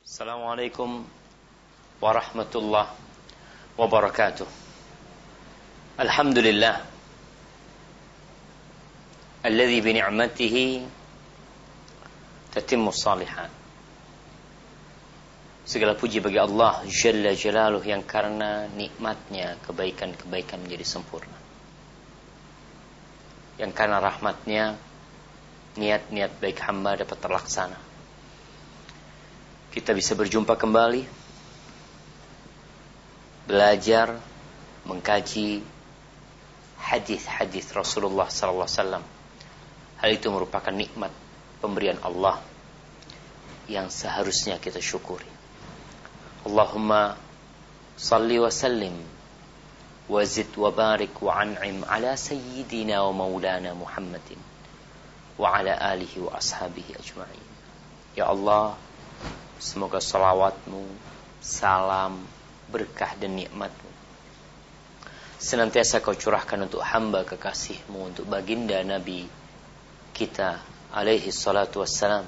Assalamualaikum warahmatullahi wabarakatuh. Alhamdulillah alladzi bi ni'matihi tatimmu shalihat. Segala puji bagi Allah Jalla Jalaluh yang karena nikmatnya kebaikan-kebaikan menjadi sempurna. Yang karena rahmatnya niat-niat baik hamba dapat terlaksana. Kita bisa berjumpa kembali, belajar, mengkaji hadis-hadis Rasulullah SAW. Hal itu merupakan nikmat pemberian Allah yang seharusnya kita syukuri. Allahumma salli wa sallim wa zid wa barik wa an'im ala sayyidina wa maulana Muhammadin wa ala alihi wa ashabihi ajma'in. Ya Allah, semoga salawatmu, salam, berkah dan nikmatmu senantiasa kau curahkan untuk hamba kekasihmu, untuk baginda Nabi kita alaihi salatu wassalam,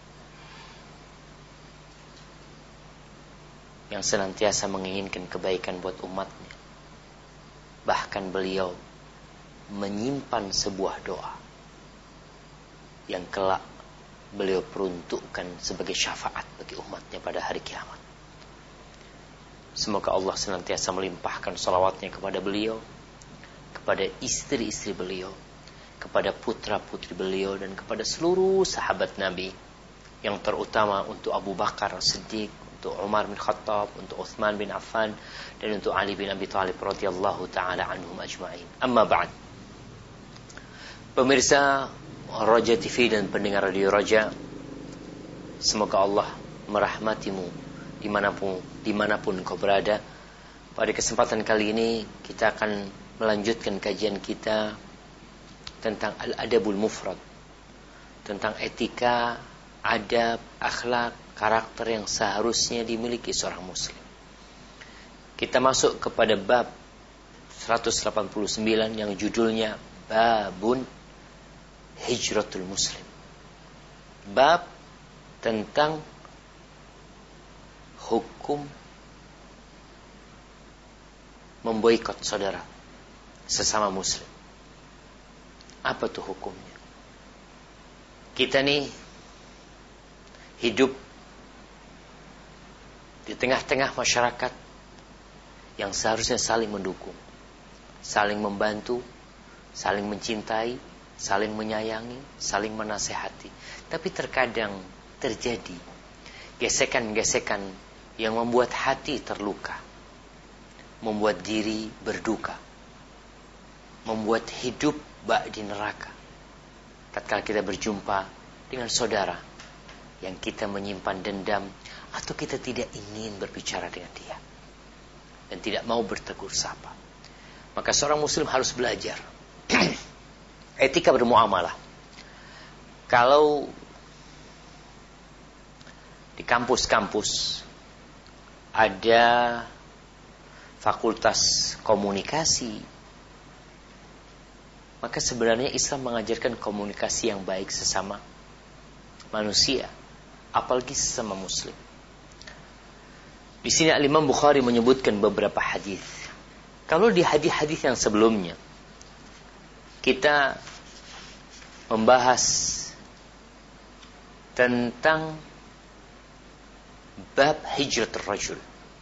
yang senantiasa menginginkan kebaikan buat umatnya. Bahkan beliau menyimpan sebuah doa yang kelak beliau peruntukkan sebagai syafaat bagi umatnya pada hari kiamat. Semoga Allah senantiasa melimpahkan salawatnya kepada beliau, kepada istri-istri beliau, kepada putra-putri beliau, dan kepada seluruh sahabat Nabi, yang terutama untuk Abu Bakar As-Siddiq, untuk Umar bin Khattab, untuk Uthman bin Affan, dan untuk Ali bin Abi Thalib radhiyallahu ta'ala anhum ajma'in. Amma ba'd. Pemirsa Raja TV dan pendengar Radio Raja, semoga Allah merahmatimu dimanapun kau berada. Pada kesempatan kali ini kita akan melanjutkan kajian kita tentang Al-Adabul Mufrad, tentang etika, adab, akhlak, karakter yang seharusnya dimiliki seorang muslim. Kita masuk kepada bab 189 yang judulnya Babun Hijratul Muslim. Bab tentang hukum memboikot saudara sesama muslim. Apa tuh hukumnya? Kita nih hidup di tengah-tengah masyarakat yang seharusnya saling mendukung, saling membantu, saling mencintai, saling menyayangi, saling menasehati. Tapi terkadang terjadi gesekan-gesekan yang membuat hati terluka, membuat diri berduka, membuat hidup bak di neraka. Tatkala kita berjumpa dengan saudara yang kita menyimpan dendam, atau kita tidak ingin berbicara dengan dia dan tidak mau bertegur sapa, maka seorang muslim harus belajar etika bermuamalah. Kalau di kampus-kampus ada fakultas komunikasi, maka sebenarnya Islam mengajarkan komunikasi yang baik sesama manusia, apalagi sesama muslim. Di sini Al-Imam Bukhari menyebutkan beberapa hadis. Kalau di hadis-hadis yang sebelumnya kita membahas tentang bab hijratul rajul,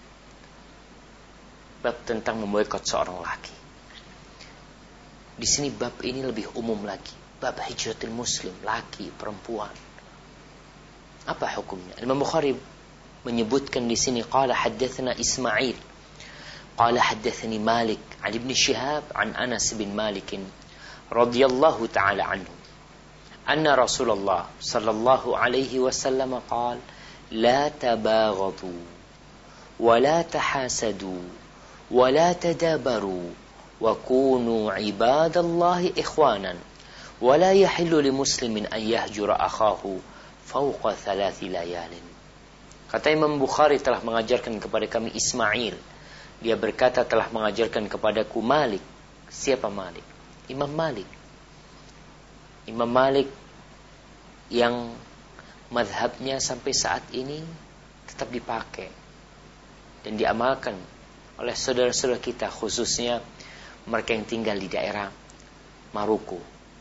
bab tentang memboikot seorang laki. Di sini bab ini lebih umum lagi, bab hijratul muslim, laki, perempuan. Apa hukumnya? Imam Bukhari menyebutkan di sini, qala haddatsana Ismail, qala haddatsani Malik an Ibn Shihab an Anas bin Malik radhiyallahu ta'ala anhu anna Rasulullah sallallahu alaihi wasallam qala la tabaghadu wa la tahasadu wa la tadabaru wa kunu ibadallahi ikhwanan wa la yahillu limuslimin an yahjura akhahu fawqa 3 layalin. Kata Imam Bukhari telah mengajarkan kepada kami Ismail, dia berkata telah mengajarkan kepadaku Malik. Siapa Malik? Imam Malik. Imam Malik yang madhabnya sampai saat ini tetap dipakai dan diamalkan oleh saudara-saudara kita, khususnya mereka yang tinggal di daerah Maroko,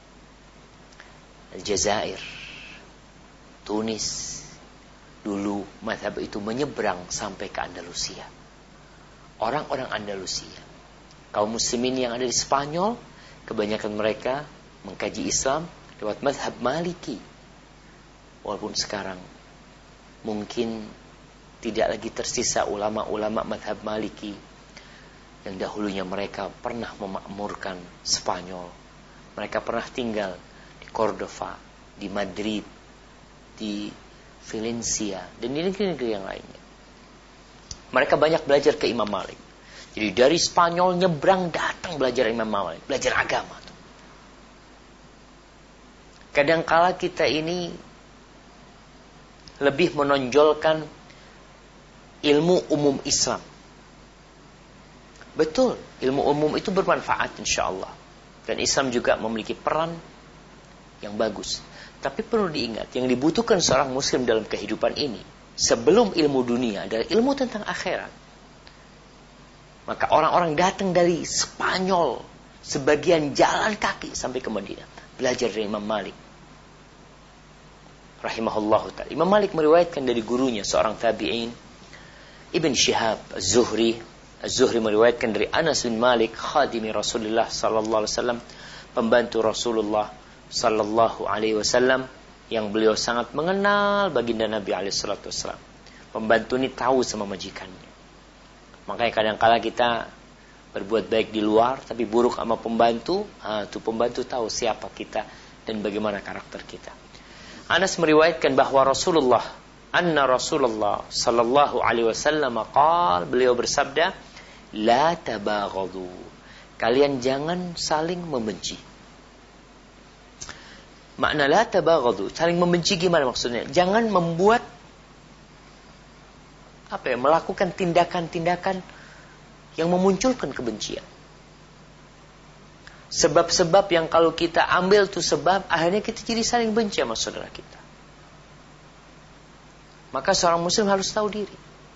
Aljazair, Tunis. Dulu mazhab itu menyeberang sampai ke Andalusia. Orang-orang Andalusia, kaum muslimin yang ada di Spanyol, kebanyakan mereka mengkaji Islam lewat mazhab Maliki. Walaupun sekarang mungkin tidak lagi tersisa ulama-ulama mazhab Maliki yang dahulunya mereka pernah memakmurkan Spanyol. Mereka pernah tinggal di Cordova, di Madrid, di Valencia, dan di negeri-negeri yang lainnya. Mereka banyak belajar ke Imam Malik. Jadi dari Spanyol nyebrang datang belajar Imam Malik, belajar agama. Kadangkala kita ini lebih menonjolkan ilmu umum Islam. Betul, ilmu umum itu bermanfaat insyaAllah. Dan Islam juga memiliki peran yang bagus. Tapi perlu diingat, yang dibutuhkan seorang muslim dalam kehidupan ini, sebelum ilmu dunia, adalah ilmu tentang akhirat. Maka orang-orang datang dari Spanyol, sebagian jalan kaki sampai ke Madinah, belajar dari Imam Malik rahimahullah ta'ala. Imam Malik meriwayatkan dari gurunya, seorang tabi'in, Ibn Shihab Az-Zuhri. Az-Zuhri meriwayatkan dari Anas bin Malik, khadimi Rasulullah sallallahu alaihi wasallam, pembantu Rasulullah sallallahu alaihi wasallam, yang beliau sangat mengenal baginda Nabi alaihi salatu wasallam. Pembantu ini tahu sama majikannya. Makanya kadang-kala kita berbuat baik di luar tapi buruk sama pembantu, tuh pembantu tahu siapa kita dan bagaimana karakter kita. Anas meriwayatkan bahwa Anna Rasulullah sallallahu alaihi wasallam qala, beliau bersabda, la tabaghadu, kalian jangan saling membenci. Makna la tabaghadu, saling membenci gimana maksudnya? Jangan membuat melakukan tindakan-tindakan yang memunculkan kebencian. Sebab-sebab yang kalau kita ambil tuh sebab, akhirnya kita jadi saling benci sama saudara kita. Maka seorang muslim harus tahu diri.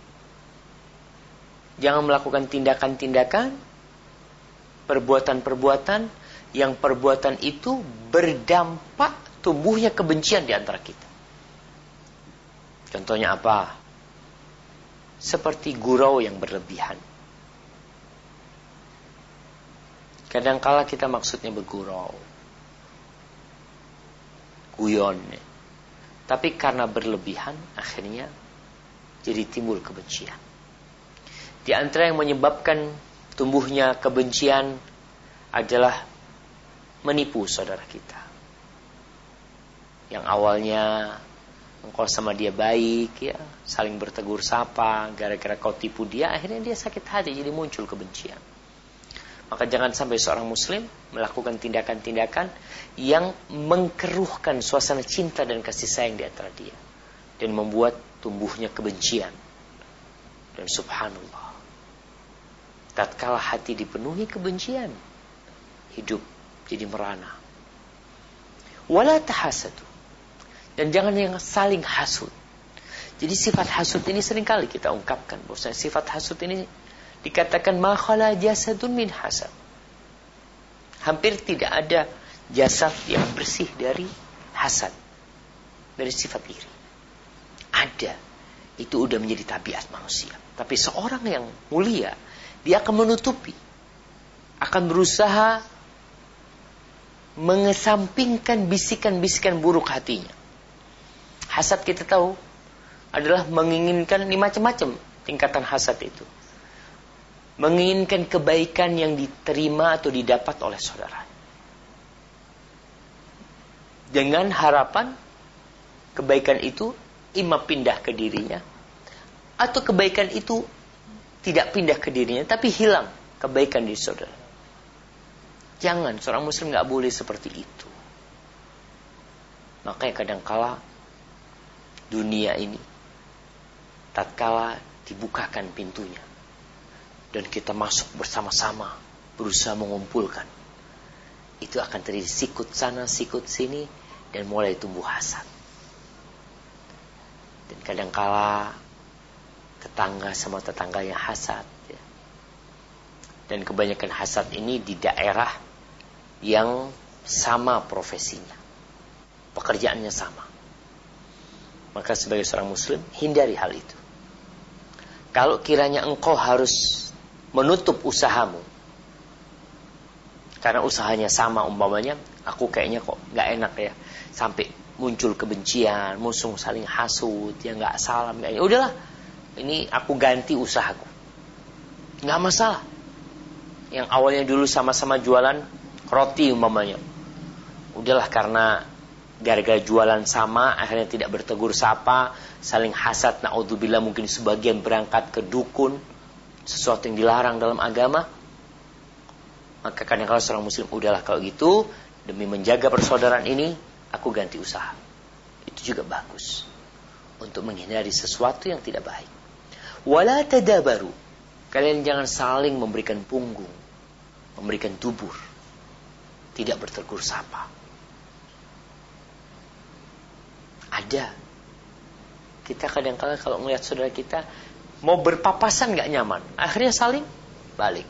Jangan melakukan tindakan-tindakan, perbuatan-perbuatan yang perbuatan itu berdampak tumbuhnya kebencian di antara kita. Contohnya apa? Seperti gurau yang berlebihan. Kadangkala kita maksudnya bergurau, guyon, tapi karena berlebihan akhirnya jadi timbul kebencian. Di antara yang menyebabkan tumbuhnya kebencian adalah menipu saudara kita. Yang awalnya engkau sama dia baik, ya, saling bertegur sapa, gara-gara kau tipu dia, akhirnya dia sakit hati, jadi muncul kebencian. Maka jangan sampai seorang muslim melakukan tindakan-tindakan yang mengkeruhkan suasana cinta dan kasih sayang di antara dia, dan membuat tumbuhnya kebencian. Dan subhanallah, tatkala hati dipenuhi kebencian, hidup jadi merana. Wala tahasadu, dan jangan yang saling hasud. Jadi sifat hasud ini seringkali kita ungkapkan, bahwasanya sifat hasud ini dikatakan ma khala jasadun min hasad. Hampir tidak ada jasad yang bersih dari hasad, dari sifat iri. Ada, itu udah menjadi tabiat manusia. Tapi seorang yang mulia, dia akan menutupi, akan berusaha mengesampingkan bisikan-bisikan buruk hatinya. Hasad kita tahu adalah menginginkan ini macam-macam tingkatan hasad itu. Menginginkan kebaikan yang diterima atau didapat oleh saudara, dengan harapan kebaikan itu imma pindah ke dirinya, atau kebaikan itu tidak pindah ke dirinya tapi hilang kebaikan di saudara. Jangan, seorang muslim gak boleh seperti itu. Makanya kadangkala dunia ini, tatkala dibukakan pintunya dan kita masuk bersama-sama berusaha mengumpulkan, itu akan terjadi sikut sana sikut sini dan mulai tumbuh hasad. Dan kadangkala Tetangga sama tetangganya hasad. Ya. Dan kebanyakan hasad ini di daerah yang sama profesinya. Pekerjaannya sama. Maka sebagai seorang muslim, hindari hal itu. Kalau kiranya engkau harus menutup usahamu, karena usahanya sama umpamanya, aku kayaknya kok gak enak ya, sampai muncul kebencian, musuh saling hasut, ya gak salam, ya udahlah, ini aku ganti usahaku, gak masalah. Yang awalnya dulu sama-sama jualan roti umpamanya, udahlah karena gara-gara jualan sama, akhirnya tidak bertegur sapa, saling hasad, na'udzubillah, mungkin sebagian berangkat ke dukun, sesuatu yang dilarang dalam agama. Maka kadang-kadang seorang muslim, udahlah kalau gitu, demi menjaga persaudaraan ini, aku ganti usaha. Itu juga bagus untuk menghindari sesuatu yang tidak baik. Wala tadabaru, kalian jangan saling memberikan punggung, memberikan dubur, tidak bertegur sapa. Ada. Kita kadang-kadang kalau melihat saudara kita mau berpapasan gak nyaman, akhirnya saling balik.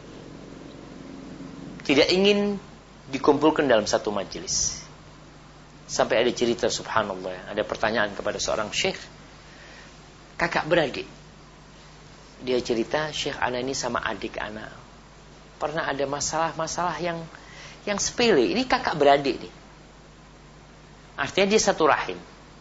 Tidak ingin dikumpulkan dalam satu majelis. Sampai ada cerita, subhanallah, ada pertanyaan kepada seorang syekh, kakak beradik. Dia cerita, syekh ana ini sama adik ana pernah ada masalah-masalah yang sepele. Ini kakak beradik nih. Artinya dia satu rahim.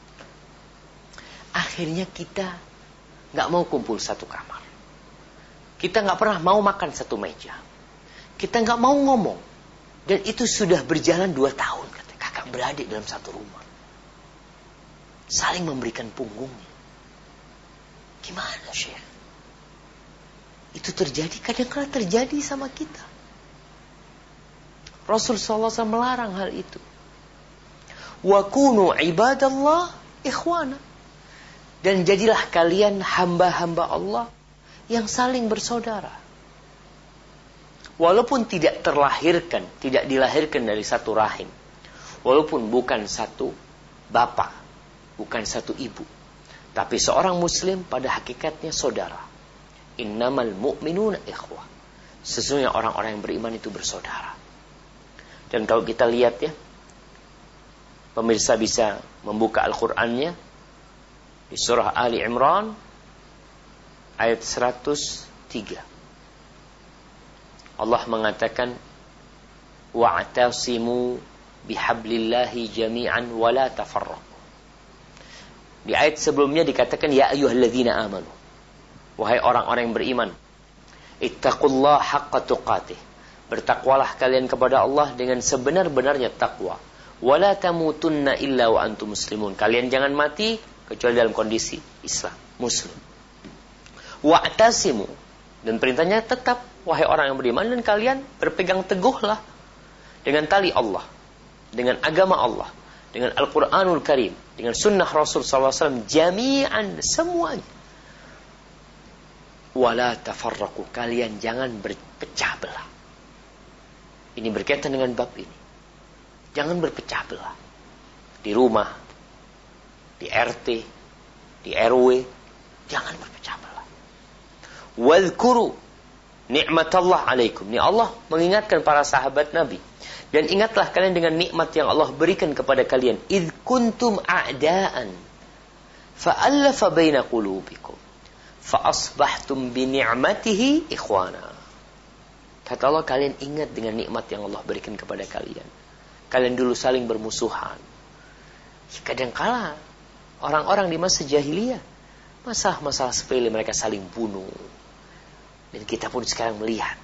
Akhirnya kita gak mau kumpul satu kamar. Kita gak pernah mau makan satu meja. Kita gak mau ngomong. Dan itu sudah berjalan 2 tahun. Kata kakak beradik dalam satu rumah. Saling memberikan punggungnya. Gimana Syekh? Itu terjadi, kadang-kadang terjadi sama kita. Rasulullah SAW melarang hal itu. Wa kunu ibadallah ikhwana. Dan jadilah kalian hamba-hamba Allah yang saling bersaudara. Walaupun tidak terlahirkan, tidak dilahirkan dari satu rahim. Walaupun bukan satu bapak, bukan satu ibu. Tapi seorang muslim pada hakikatnya saudara. Innamal mu'minuna ikhwah. Sesungguhnya orang-orang yang beriman itu bersaudara. Dan kalau kita lihat ya, pemirsa bisa membuka Al-Qur'annya di surah Ali Imran ayat 103. Allah mengatakan wa'tasimu bihablillahi jami'an wa la tafarraqu. Di ayat sebelumnya dikatakan ya ayyuhalladzina amanu. Wahai orang-orang yang beriman, ittaqullaha haqqa tuqatih. Bertakwalah kalian kepada Allah dengan sebenar-benarnya takwa. Wa la tamutunna illa wa antum muslimun. Kalian jangan mati kecuali dalam kondisi Islam, muslim. Wa'tasimu, dan perintahnya tetap, wahai orang yang beriman, dan kalian berpegang teguhlah dengan tali Allah, dengan agama Allah, dengan Al-Quranul Karim, dengan sunnah Rasul SAW, jami'an, semuanya. Wala tafarraqu, kalian jangan berpecah belah. Ini berkaitan dengan bab ini. Jangan berpecah belah. Di rumah, di RT, di RW, jangan berpecah belah. Wadhkuru ni'matallah alaikum. Ini Allah mengingatkan para sahabat Nabi. Dan ingatlah kalian dengan nikmat yang Allah berikan kepada kalian. Idh kuntum a'daan fa'allafa baina qulubikum fa'asbahtum bi ni'matihi ikhwana. Kata Allah, kalian ingat dengan nikmat yang Allah berikan kepada kalian. Kalian dulu saling bermusuhan. Kadang-kala orang-orang di masa jahiliyah, masalah-masalah sepele mereka saling bunuh. Dan kita pun sekarang melihat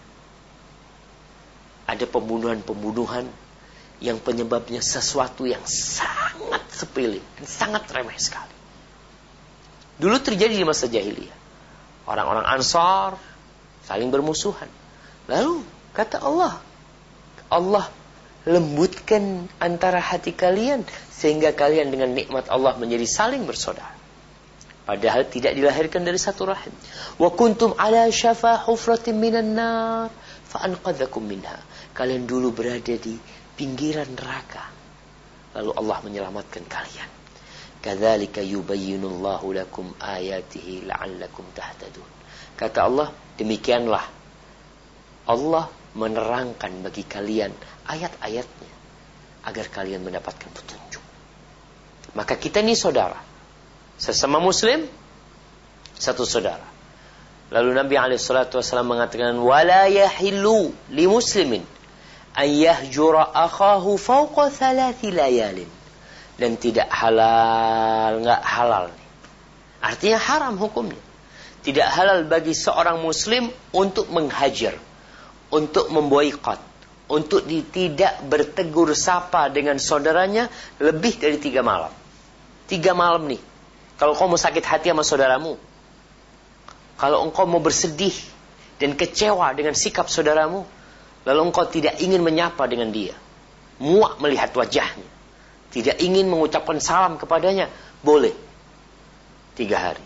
ada pembunuhan-pembunuhan yang penyebabnya sesuatu yang sangat sepele dan sangat remeh sekali. Dulu terjadi di masa jahiliyah. Orang-orang Ansar saling bermusuhan. Lalu kata Allah, Allah lembutkan antara hati kalian sehingga kalian dengan nikmat Allah menjadi saling bersaudara. Padahal tidak dilahirkan dari satu rahim. Wa kuntum ala syafa hufratin minan nar fa anqadzakum minha. Kalian dulu berada di pinggiran neraka. Lalu Allah menyelamatkan kalian. Kadzalika yubayyinullahu lakum ayatihi la'allakum tahtadun. Kata Allah, demikianlah Allah menerangkan bagi kalian ayat-ayatnya agar kalian mendapatkan petunjuk. Maka kita ini saudara, sesama muslim, satu saudara. Lalu Nabi SAW mengatakan, wala yahillu li muslimin an yahjura akhahu fawqa 3 layalin. Dan tidak halal, enggak halal. Artinya haram hukumnya. Tidak halal bagi seorang muslim untuk menghajar, untuk memboikot, untuk tidak bertegur sapa dengan saudaranya lebih dari 3 malam. 3 malam nih. Kalau kau mau sakit hati sama saudaramu, kalau engkau mau bersedih dan kecewa dengan sikap saudaramu, lalu engkau tidak ingin menyapa dengan dia, muak melihat wajahnya, tidak ingin mengucapkan salam kepadanya, boleh 3 hari.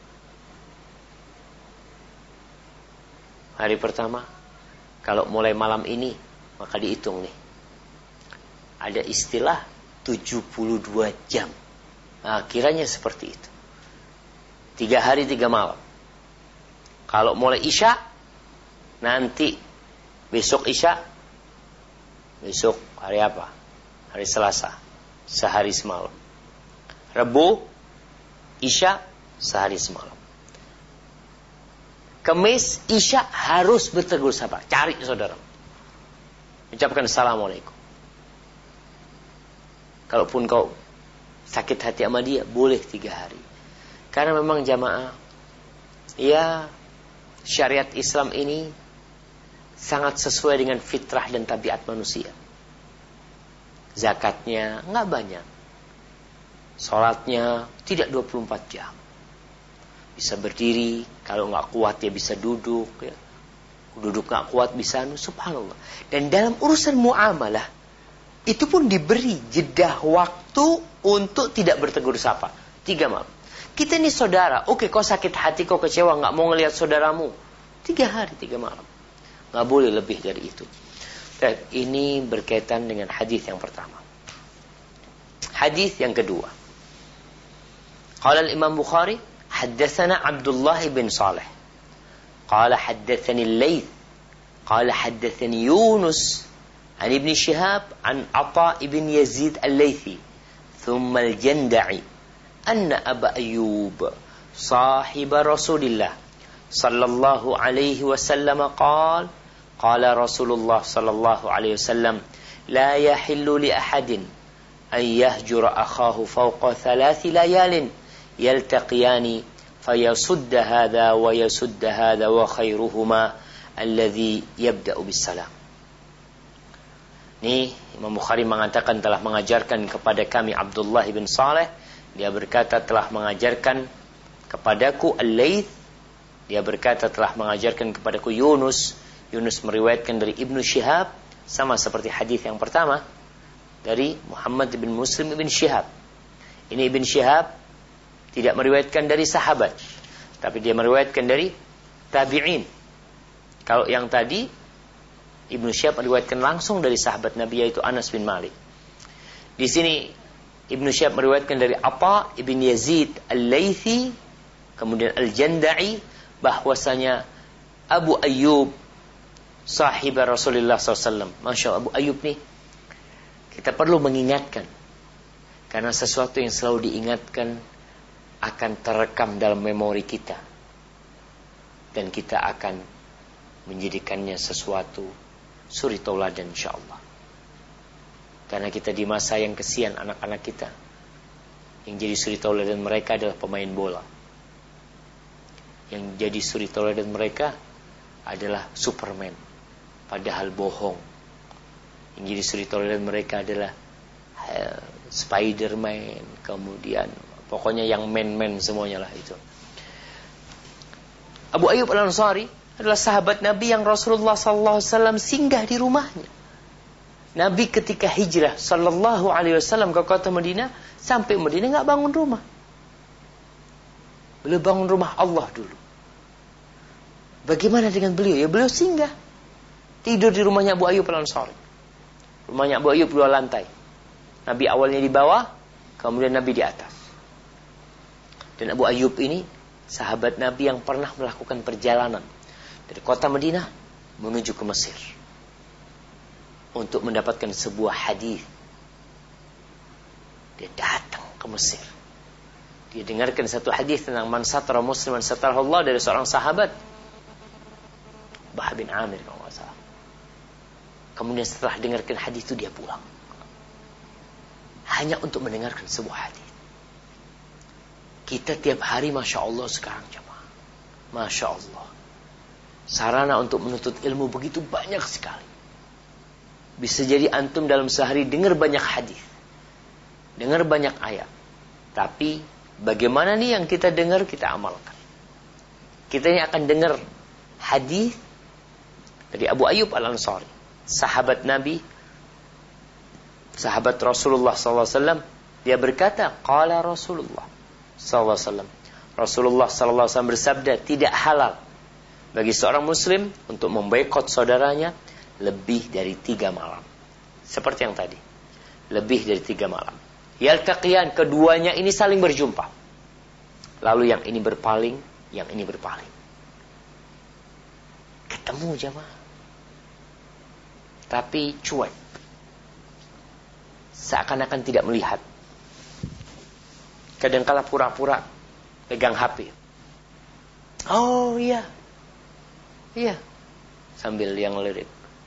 Hari pertama, kalau mulai malam ini, maka dihitung nih. Ada istilah 72 jam. Nah, kiranya seperti itu. 3 hari 3 malam. Kalau mulai Isya, nanti besok Isya, besok hari apa? Hari Selasa, sehari semalam. Rabu, Isya, sehari semalam. Kamis, Isya harus bertegur sapa. Cari saudara, ucapkan assalamualaikum. Kalaupun kau sakit hati sama dia, boleh 3 hari. Karena memang jamaah, ya, syariat Islam ini sangat sesuai dengan fitrah dan tabiat manusia. Zakatnya nggak banyak, sholatnya tidak 24 jam. Bisa berdiri, kalau nggak kuat dia bisa duduk, ya. Duduk nggak kuat bisa, subhanallah. Dan dalam urusan muamalah itu pun diberi jeda waktu untuk tidak bertegur sapa 3 malam. Kita ini saudara, oke, kau sakit hati, kau kecewa, nggak mau ngelihat saudaramu, 3 hari 3 malam, nggak boleh lebih dari itu. Dan ini berkaitan dengan hadis yang pertama. Hadis yang kedua, qala al-Imam Bukhari, haddatsana Abdullah bin Salih, qala haddatsani al-Laits, qala haddatsani Yunus an Ibn Shihab an Atha ibn Yazid al-Laythi, thumma al-Janda'i anna Aba Ayyub صاحب رسول الله صلى الله عليه وسلم قال قال رسول الله صلى الله عليه وسلم لا يحل لأحد أن يهجر أخاه فوق 3 ليال يلتقيان فيسد هذا ويسد هذا وخيرهما الذي يبدأ بالسلام. Ini Imam Bukhari mengatakan telah mengajarkan kepada kami Abdullah bin Saleh. Dia berkata telah mengajarkan kepadaku Al-Laits. Dia berkata telah mengajarkan kepadaku Yunus. Yunus meriwayatkan dari Ibnu Shihab, sama seperti hadis yang pertama dari Muhammad bin Muslim bin Shihab. Ini Ibn Shihab tidak meriwayatkan dari sahabat, tapi dia meriwayatkan dari tabi'in. Kalau yang tadi Ibnu Shihab meriwayatkan langsung dari sahabat Nabi, yaitu Anas bin Malik. Di sini Ibnu Shihab meriwayatkan dari Atha ibn Yazid al-Laythi, kemudian al-Janda'i, bahwasanya Abu Ayyub sahib Rasulullah SAW. Masya Allah, Abu Ayyub nih kita perlu mengingatkan, karena sesuatu yang selalu diingatkan akan terekam dalam memori kita, dan kita akan menjadikannya sesuatu suri tauladan insyaallah. Karena kita di masa yang kesian anak-anak kita, yang jadi suri tauladan mereka adalah pemain bola, yang jadi suri tauladan mereka adalah Superman, padahal bohong. Yang jadi suri tauladan mereka adalah Spiderman, kemudian pokoknya yang man-man semuanya lah itu. Abu Ayyub Al-Ansari adalah sahabat Nabi yang Rasulullah SAW singgah di rumahnya. Nabi ketika hijrah SAW ke kota Madinah, sampai Madinah nggak bangun rumah. Beliau bangun rumah Allah dulu. Bagaimana dengan beliau? Ya beliau singgah, tidur di rumahnya Abu Ayyub Al-Ansari. Rumahnya Abu Ayyub 2 lantai. Nabi awalnya di bawah, kemudian Nabi di atas. Dan Abu Ayyub ini sahabat Nabi yang pernah melakukan perjalanan dari kota Madinah menuju ke Mesir untuk mendapatkan sebuah hadis. Dia datang ke Mesir. Dia dengarkan satu hadis tentang man satara musliman satarahullah dari seorang sahabat, Bah bin Amir kalau nggak salah. Kemudian setelah dengarkan hadis itu dia pulang. Hanya untuk mendengarkan sebuah hadis. Kita tiap hari Masya Allah sekarang jemaah. Masya Allah. Sarana untuk menuntut ilmu begitu banyak sekali. Bisa jadi antum dalam sehari dengar banyak hadis. Dengar banyak ayat. Tapi bagaimana nih yang kita dengar kita amalkan. Kita ini akan dengar hadis dari Abu Ayyub Al-Ansari, sahabat Nabi, sahabat Rasulullah SAW. Dia berkata, qala Rasulullah SAW. Rasulullah SAW bersabda, tidak halal bagi seorang muslim untuk memboikot saudaranya lebih dari 3 malam. Seperti yang tadi. Lebih dari 3 malam. Yaltaqiyan, keduanya ini saling berjumpa. Lalu yang ini berpaling, yang ini berpaling. Ketemu jamaah. Tapi cuek. Seakan-akan tidak melihat. Kadangkala pura-pura pegang HP. Oh iya. Iya. Sambil yang lirik.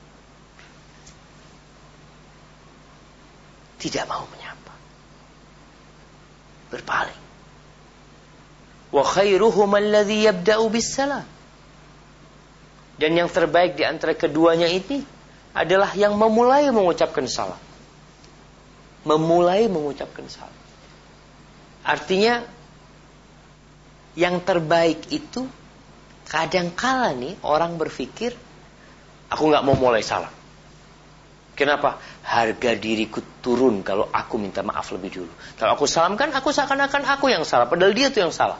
Tidak mau menyapa. Berpaling. Wa khairuhum alladhi yabda'u bis-salam. Dan yang terbaik di antara keduanya ini adalah yang memulai mengucapkan salam. Memulai mengucapkan salam. Artinya yang terbaik itu kadangkala nih orang berpikir aku nggak mau mulai salam. Kenapa? Harga diriku turun kalau aku minta maaf lebih dulu. Kalau aku salamkan, aku seakan-akan aku yang salah. Padahal dia tuh yang salah.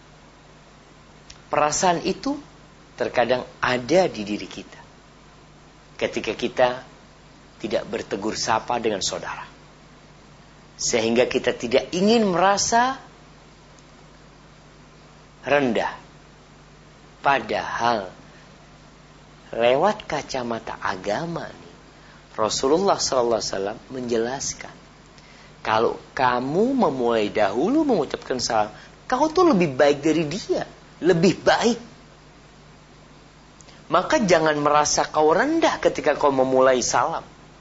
Perasaan itu terkadang ada di diri kita. Ketika kita tidak bertegur sapa dengan saudara. Sehingga kita tidak ingin merasa rendah. Padahal lewat kacamata agama nih, Rasulullah SAW menjelaskan, kalau kamu memulai dahulu mengucapkan salam, kau tuh lebih baik dari dia, lebih baik. Maka jangan merasa kau rendah ketika kau memulai salam.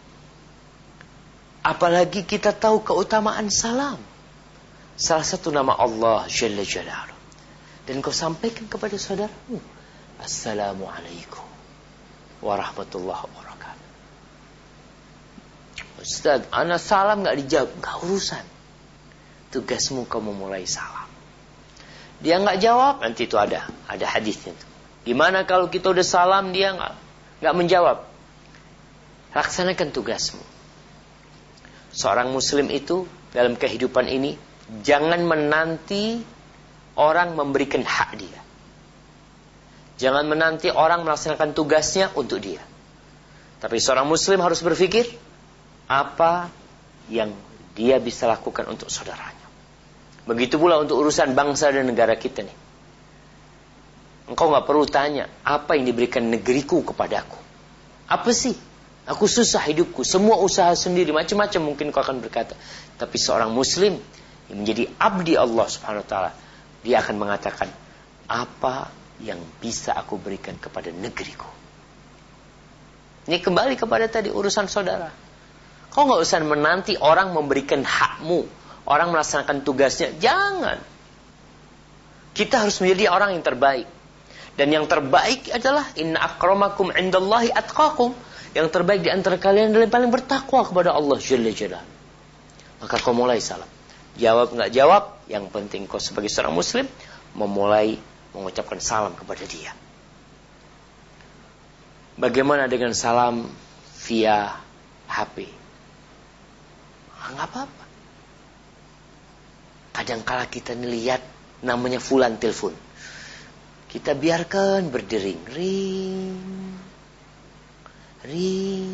Apalagi kita tahu keutamaan salam. Salah satu nama Allah Jalla Jalaluh. Dan kau sampaikan kepada saudaramu, Assalamualaikum warahmatullahi wabarakatuh. Ustaz, ana salam gak dijawab. Gak urusan. Tugasmu kau memulai salam. Dia gak jawab, nanti itu ada hadisnya itu. Gimana kalau kita udah salam dia gak menjawab? Laksanakan tugasmu. Seorang muslim itu dalam kehidupan ini jangan menanti orang memberikan hak dia. Jangan menanti orang melaksanakan tugasnya untuk dia. Tapi seorang muslim harus berpikir apa yang dia bisa lakukan untuk saudaranya. Begitu pula untuk urusan bangsa dan negara kita nih. Engkau gak perlu tanya apa yang diberikan negeriku kepadaku. Apa sih? Aku susah hidupku, semua usaha sendiri, macam-macam mungkin kau akan berkata. Tapi seorang muslim yang menjadi abdi Allah Subhanahu wa taala, dia akan mengatakan, apa yang bisa aku berikan kepada negeriku? Ini kembali kepada tadi urusan saudara. Kau gak usah menanti orang memberikan hakmu, orang melaksanakan tugasnya. Jangan. Kita harus menjadi orang yang terbaik. Dan yang terbaik adalah inna akramakum indallahi atqakum. Yang terbaik di antara kalian adalah yang paling bertakwa kepada Allah Jalla Jalaluh. Maka kau mulai salam. Jawab nggak jawab, yang penting kau sebagai seorang muslim memulai mengucapkan salam kepada dia. Bagaimana dengan salam via HP? Nggak apa-apa. Kadangkala kita lihat namanya fulan telepon. Kita biarkan berdering, ring.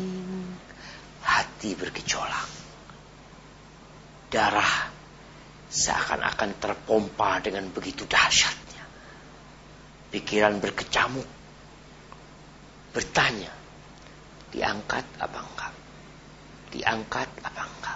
Hati bergejolak. Darah seakan-akan terpompa dengan begitu dahsyatnya. Pikiran berkecamuk, bertanya, diangkat apa enggak? Diangkat apa enggak?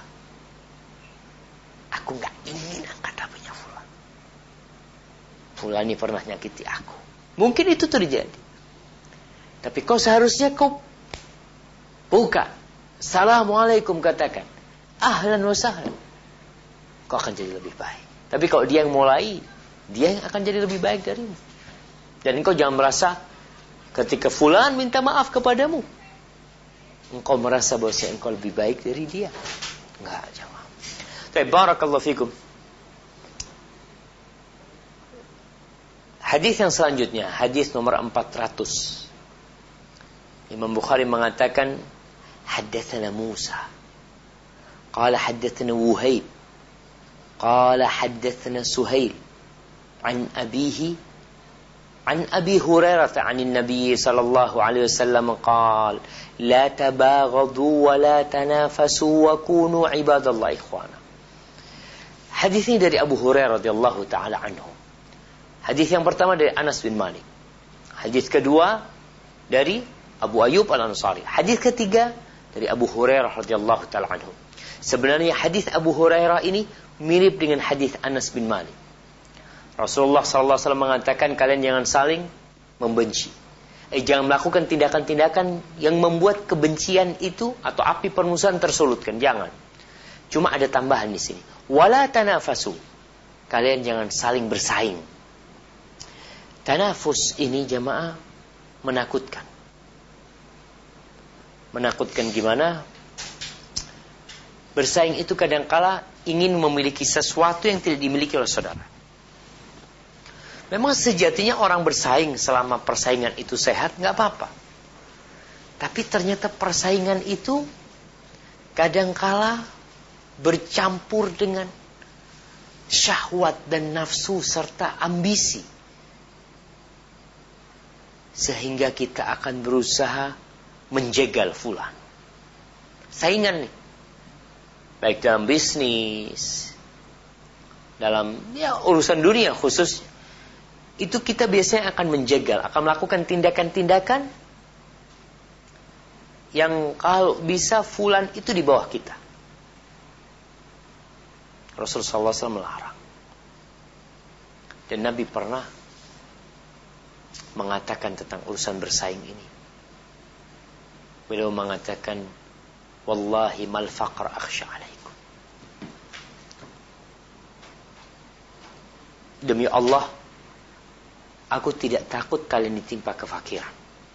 Aku enggak ingin angkat HP-nya Fulan. Fulan ini pernah nyakiti aku. Mungkin itu terjadi. Tapi kau seharusnya kau buka. Assalamualaikum katakan. Ahlan wa sahlan. Kau akan jadi lebih baik. Tapi kalau dia yang mulai, dia yang akan jadi lebih baik darimu. Dan engkau jangan merasa ketika Fulan minta maaf kepadamu, engkau merasa bahwa engkau lebih baik dari dia. Enggak, jangan. Baik, barakallahu fikum. Hadis yang selanjutnya, hadis nomor 400. Imam Bukhari mengatakan, haddatsana Musa. Qala haddatsana Wuhaib. Qala haddatsana Suhail. An abihi عن أبي هريرة عن النبي صلى الله عليه وسلم قال لا تباغضوا ولا تنافسوا وكونوا عباد الله إخوانا. Hadis ini dari Abu Hurairah radhiyallahu taala anhu. Hadis yang pertama dari Anas bin Malik. Hadis kedua dari Abu Ayyub Al-Ansari. Hadis ketiga dari Abu Hurairah radhiyallahu taala anhu. Sebenarnya hadis Abu Hurairah ini mirip dengan hadis Anas bin Malik. Rasulullah SAW mengatakan kalian jangan saling membenci. Jangan melakukan tindakan-tindakan yang membuat kebencian itu atau api permusuhan tersulutkan. Jangan. Cuma ada tambahan di sini. Wala tanafasu. Kalian jangan saling bersaing. Tanafus ini jamaah menakutkan. Menakutkan gimana? Bersaing itu kadangkala ingin memiliki sesuatu yang tidak dimiliki oleh saudara. Memang sejatinya orang bersaing selama persaingan itu sehat, nggak apa-apa. Tapi ternyata persaingan itu kadangkala bercampur dengan syahwat dan nafsu serta ambisi. Sehingga kita akan berusaha menjegal fulan. Saingan nih. Baik dalam bisnis, dalam urusan dunia khususnya. Itu kita biasanya akan menjegal, akan melakukan tindakan-tindakan yang kalau bisa fulan itu di bawah kita. Rasulullah SAW melarang. Dan Nabi pernah mengatakan tentang urusan bersaing ini. Beliau mengatakan, wallahi mal faqr akhsha alaikum. Demi Allah, aku tidak takut kalian ditimpa kefakiran.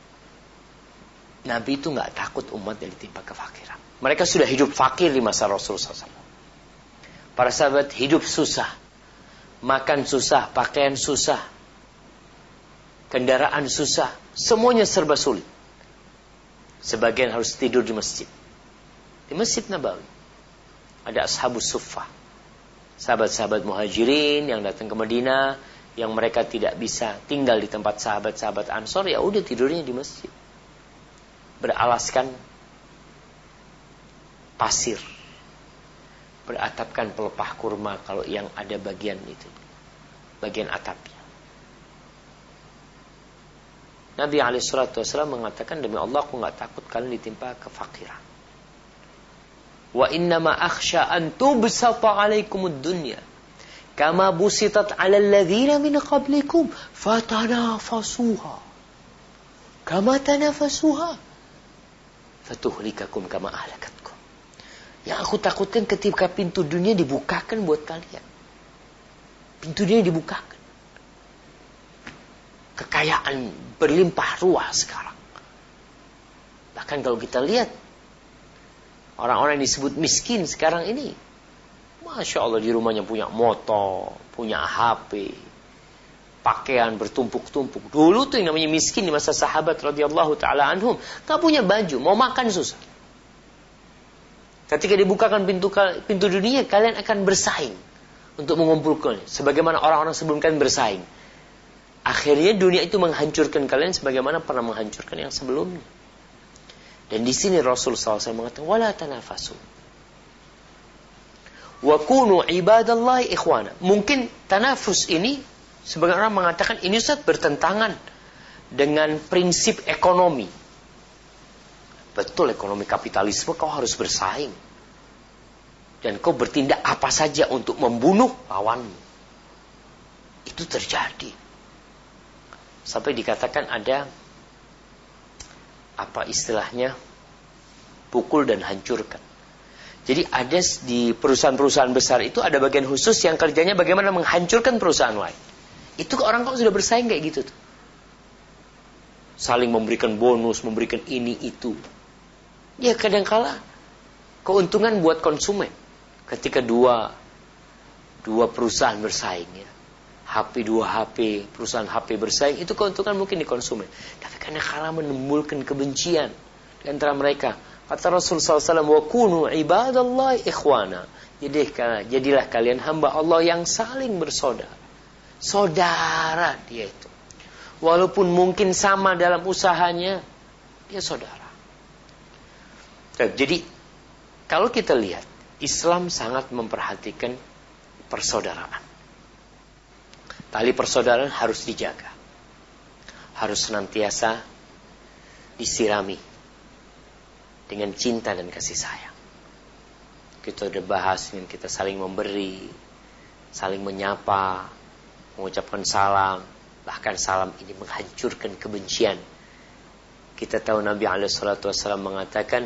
Nabi itu nggak takut umatnya ditimpa kefakiran. Mereka sudah hidup fakir di masa Rasulullah SAW. Para sahabat hidup susah, makan susah, pakaian susah, kendaraan susah, semuanya serba sulit. Sebagian harus tidur di masjid. Di Masjid Nabawi ada ashabus suffah, sahabat-sahabat muhajirin yang datang ke Madinah, yang mereka tidak bisa tinggal di tempat sahabat-sahabat Ansor, ya udah tidurnya di masjid. Beralaskan pasir. Beratapkan pelepah kurma kalau yang ada bagian itu. Bagian atapnya. Nabi SAW mengatakan, demi Allah aku gak takut kalian ditimpa kefakiran. Wa innama akhsha an tubsata alaikumud dunya. Kama busitat 'alal ladzina min qablikum fatanafasuha. Kama tanafasuha fatuhlikakum kama ahlakatkum. Yang aku takutkan ketika pintu dunia dibukakan buat kalian. Pintu dunia dibukakan. Kekayaan berlimpah ruah sekarang. Bahkan kalau kita lihat orang-orang yang disebut miskin sekarang ini, Masya Allah di rumahnya punya motor, punya HP, pakaian bertumpuk-tumpuk. Dulu tuh yang namanya miskin di masa sahabat radhiyallahu taala anhum, gak punya baju, mau makan susah. Ketika dibukakan pintu dunia, kalian akan bersaing untuk mengumpulkannya. Sebagaimana orang-orang sebelum kalian bersaing. Akhirnya dunia itu menghancurkan kalian sebagaimana pernah menghancurkan yang sebelumnya. Dan di sini Rasul SAW mengatakan, wala tanafasu. Wa kunu ibadallahi ikhwana. Mungkin tanafus ini sebagian orang mengatakan ini Ustaz bertentangan dengan prinsip ekonomi. Betul, ekonomi kapitalisme kau harus bersaing. Dan kau bertindak apa saja untuk membunuh lawanmu. Itu terjadi. Sampai dikatakan ada apa istilahnya, pukul dan hancurkan. Jadi ada di perusahaan-perusahaan besar itu ada bagian khusus yang kerjanya bagaimana menghancurkan perusahaan lain. Itu orang kok sudah bersaing kayak gitu tuh. Saling memberikan bonus, memberikan ini itu. Ya kadangkala keuntungan buat konsumen. Ketika dua perusahaan bersaing ya. Dua HP, perusahaan HP bersaing, itu keuntungan mungkin di konsumen. Tapi kadangkala menimbulkan kebencian di antara mereka. Kata Rasul SAW, wa kunu ibadallahi ikhwana. Jadilah kalian hamba Allah yang saling bersaudara. Saudara dia itu. Walaupun mungkin sama dalam usahanya, dia saudara. Jadi, kalau kita lihat, Islam sangat memperhatikan persaudaraan. Tali persaudaraan harus dijaga. Harus senantiasa disirami dengan cinta dan kasih sayang. Kita udah bahas dengan kita saling memberi, saling menyapa, mengucapkan salam. Bahkan salam ini menghancurkan kebencian. Kita tahu Nabi SAW mengatakan,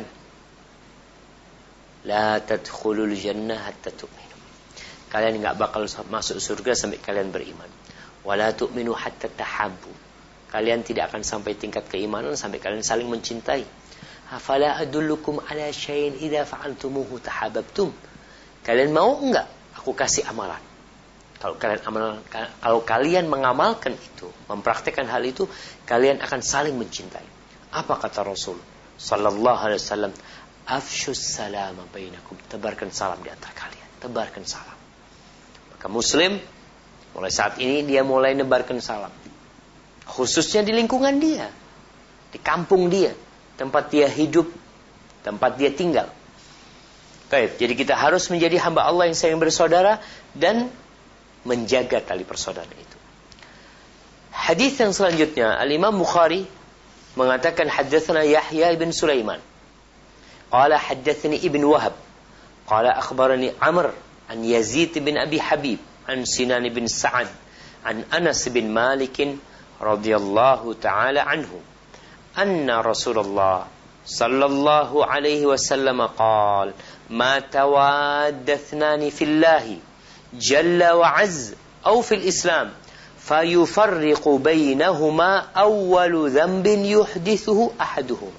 La tadkhulul jannah hatta tu'minu. Kalian enggak bakal masuk surga sampai kalian beriman. Wala tu'minu hatta tahabbu. Kalian tidak akan sampai tingkat keimanan sampai kalian saling mencintai. Afala adullukum ala syai'in idza fa'altumuhu tahabbtum. Kalian mau enggak aku kasih amalan? Kalau kalian mengamalkan itu, mempraktikkan hal itu, kalian akan saling mencintai. Apa kata Rasul sallallahu alaihi wasallam? Afshus salama bainakum. Tebarkan salam di antara kalian. Tebarkan salam. Maka muslim mulai saat ini dia mulai nebarkan salam. Khususnya di lingkungan dia, di kampung dia, tempat dia hidup, tempat dia tinggal. Baik, jadi kita harus menjadi hamba Allah yang saling bersaudara dan menjaga tali persaudaraan itu. Hadis yang selanjutnya, Al-Imam Bukhari mengatakan haddatsana Yahya bin Sulaiman. Qala haddatsani Ibn Wahab. Qala akhbarani Amr an Yazid bin Abi Habib an Sinan bin Sa'ad an Anas bin Malik radhiyallahu ta'ala anhu anna Rasulullah sallallahu alaihi wasallam qala ma tawaddathnani fillahi jalla wa azz aw fil Islam fayufarriqu bainahuma awwalu dhanbin yuhdithuhu ahaduhum.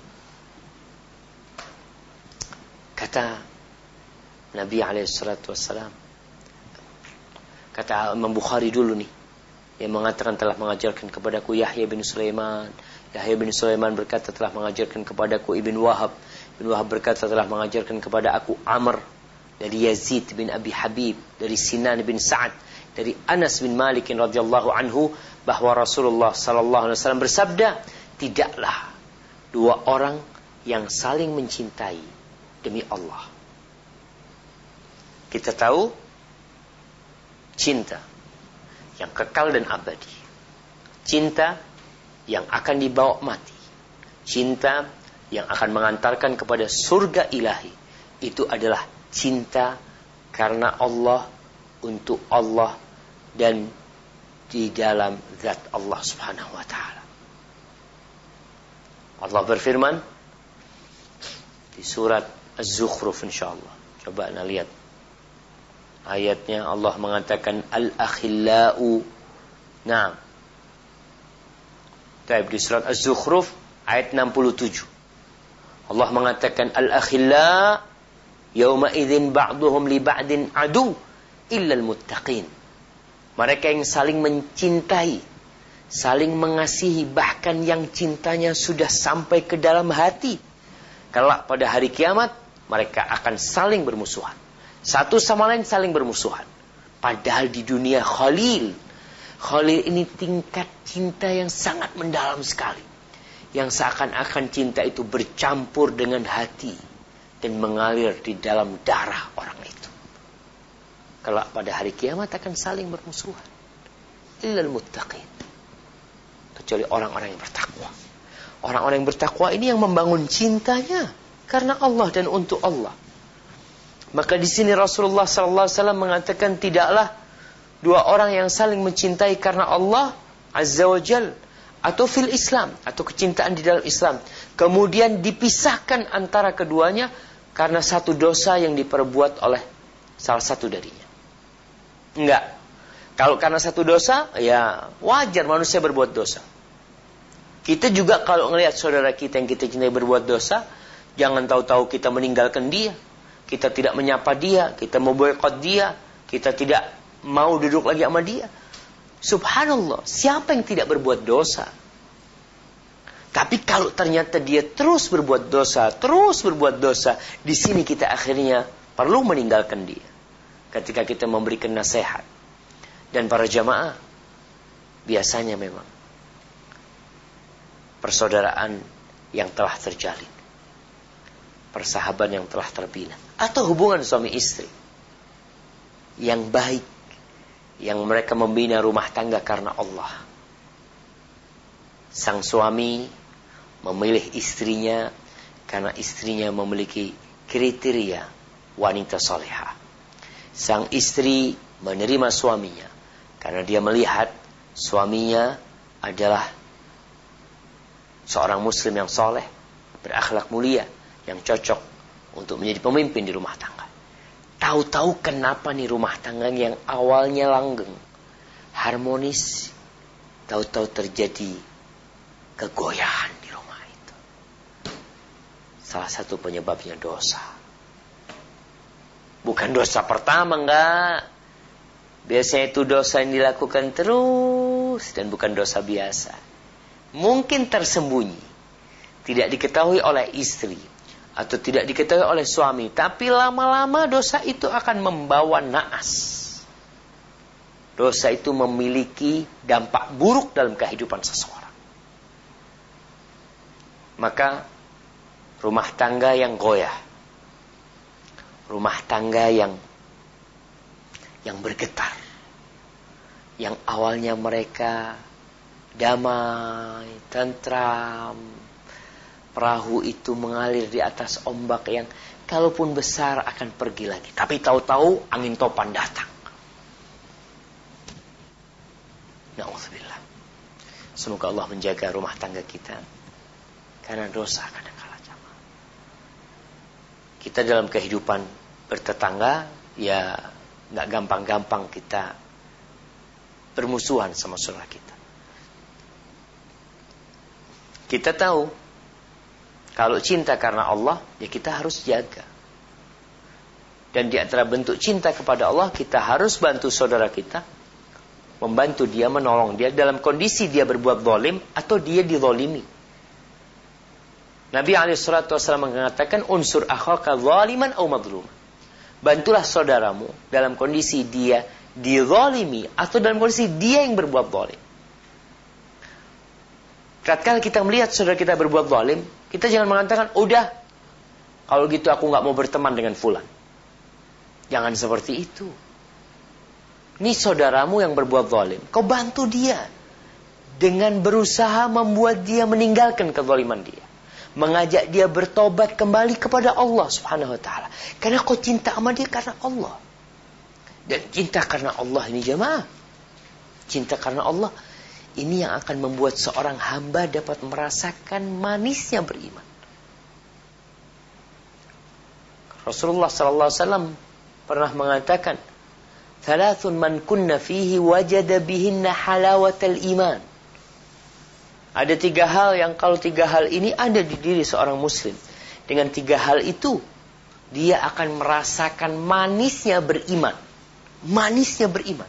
Kata Nabi alaihissalatu wassalam, kata Imam Bukhari dulu nih, yang mengatakan telah mengajarkan kepadaku Yahya bin Sulaiman. Yahya bin Sulaiman berkata telah mengajarkan kepadaku Ibn Wahab. Ibn Wahab berkata telah mengajarkan kepada aku Amr dari Yazid bin Abi Habib, dari Sinan bin Sa'ad, dari Anas bin Malik radhiyallahu anhu, bahwa Rasulullah sallallahu alaihi wasallam bersabda, tidaklah dua orang yang saling mencintai demi Allah. Kita tahu cinta yang kekal dan abadi, cinta yang akan dibawa mati, cinta yang akan mengantarkan kepada surga ilahi, itu adalah cinta karena Allah, untuk Allah, dan di dalam zat Allah subhanahu wa ta'ala. Allah berfirman di surat Az-Zukhruf insyaallah. Coba anda lihat ayatnya. Allah mengatakan al-akhillau. Nah, di surat Az-Zukhruf ayat 67. Allah mengatakan al-akhilla yauma idzin ba'duhum li ba'din adu illa al-muttaqin. Mereka yang saling mencintai, saling mengasihi, bahkan yang cintanya sudah sampai ke dalam hati. Kelak pada hari kiamat mereka akan saling bermusuhan. Satu sama lain saling bermusuhan. Padahal di dunia khalil ini tingkat cinta yang sangat mendalam sekali. Yang seakan-akan cinta itu bercampur dengan hati dan mengalir di dalam darah orang itu. kelak pada hari kiamat akan saling bermusuhan. Illal muttaqin. Kecuali orang-orang yang bertakwa. Orang-orang yang bertakwa ini yang membangun cintanya karena Allah dan untuk Allah. Maka di sini Rasulullah SAW mengatakan tidaklah dua orang yang saling mencintai karena Allah Azza wa Jal atau fil Islam atau kecintaan di dalam Islam kemudian dipisahkan antara keduanya karena satu dosa yang diperbuat oleh salah satu darinya. Enggak. Kalau karena satu dosa, ya wajar manusia berbuat dosa. Kita juga kalau ngelihat saudara kita yang kita cintai berbuat dosa, jangan tahu-tahu kita meninggalkan dia. Kita tidak menyapa dia, kita memboikot dia, kita tidak mau duduk lagi sama dia. Subhanallah, siapa yang tidak berbuat dosa? Tapi kalau ternyata dia terus berbuat dosa, di sini kita akhirnya perlu meninggalkan dia. Ketika kita memberikan nasihat. Dan para jamaah, biasanya memang persaudaraan yang telah terjalin, persahabatan yang telah terbina, atau hubungan suami istri yang baik, yang mereka membina rumah tangga karena Allah. Sang suami memilih istrinya karena istrinya memiliki kriteria wanita salihah. Sang istri menerima suaminya karena dia melihat suaminya adalah seorang muslim yang soleh, berakhlak mulia, yang cocok untuk menjadi pemimpin di rumah tangga. Tahu-tahu kenapa nih rumah tangga yang awalnya langgeng, harmonis, tahu-tahu terjadi kegoyahan di rumah itu. Salah satu penyebabnya dosa. Bukan dosa pertama, enggak. Biasanya itu dosa yang dilakukan terus dan bukan dosa biasa. Mungkin tersembunyi, tidak diketahui oleh istri atau tidak diketahui oleh suami, tapi lama-lama dosa itu akan membawa naas. Dosa itu memiliki dampak buruk dalam kehidupan seseorang. Maka rumah tangga yang goyah, rumah tangga yang bergetar, yang awalnya mereka damai, tentram, perahu itu mengalir di atas ombak yang kalaupun besar akan pergi lagi. Tapi tahu-tahu angin topan datang. Na'udzubillah. Semoga Allah menjaga rumah tangga kita. Karena dosa kadang-kala jamaah. Kita dalam kehidupan bertetangga, ya gak gampang-gampang kita bermusuhan sama saudara kita. Kita tahu kalau cinta karena Allah, ya kita harus jaga. Dan di antara bentuk cinta kepada Allah, kita harus bantu saudara kita, membantu dia, menolong dia dalam kondisi dia berbuat zalim atau dia dizalimi. Nabi SAW mengatakan, unsur akhaka zaliman aw madluman. Bantulah saudaramu dalam kondisi dia dizalimi atau dalam kondisi dia yang berbuat zalim. Tatkala kita melihat saudara kita berbuat zalim, kita jangan mengatakan, udah, kalau gitu aku gak mau berteman dengan fulan. Jangan seperti itu. Ini saudaramu yang berbuat zalim, kau bantu dia dengan berusaha membuat dia meninggalkan kezaliman dia, mengajak dia bertobat kembali kepada Allah Subhanahu wa taala. Karena kau cinta sama dia karena Allah. Dan cinta karena Allah ini jemaah, cinta karena Allah ini yang akan membuat seorang hamba dapat merasakan manisnya beriman. Rasulullah SAW pernah mengatakan, "Thalathun man kunna fihi wajada bihinna halawatal iman." Ada 3 hal yang kalau 3 hal ini ada di diri seorang muslim, dengan 3 hal itu dia akan merasakan manisnya beriman. Manisnya beriman.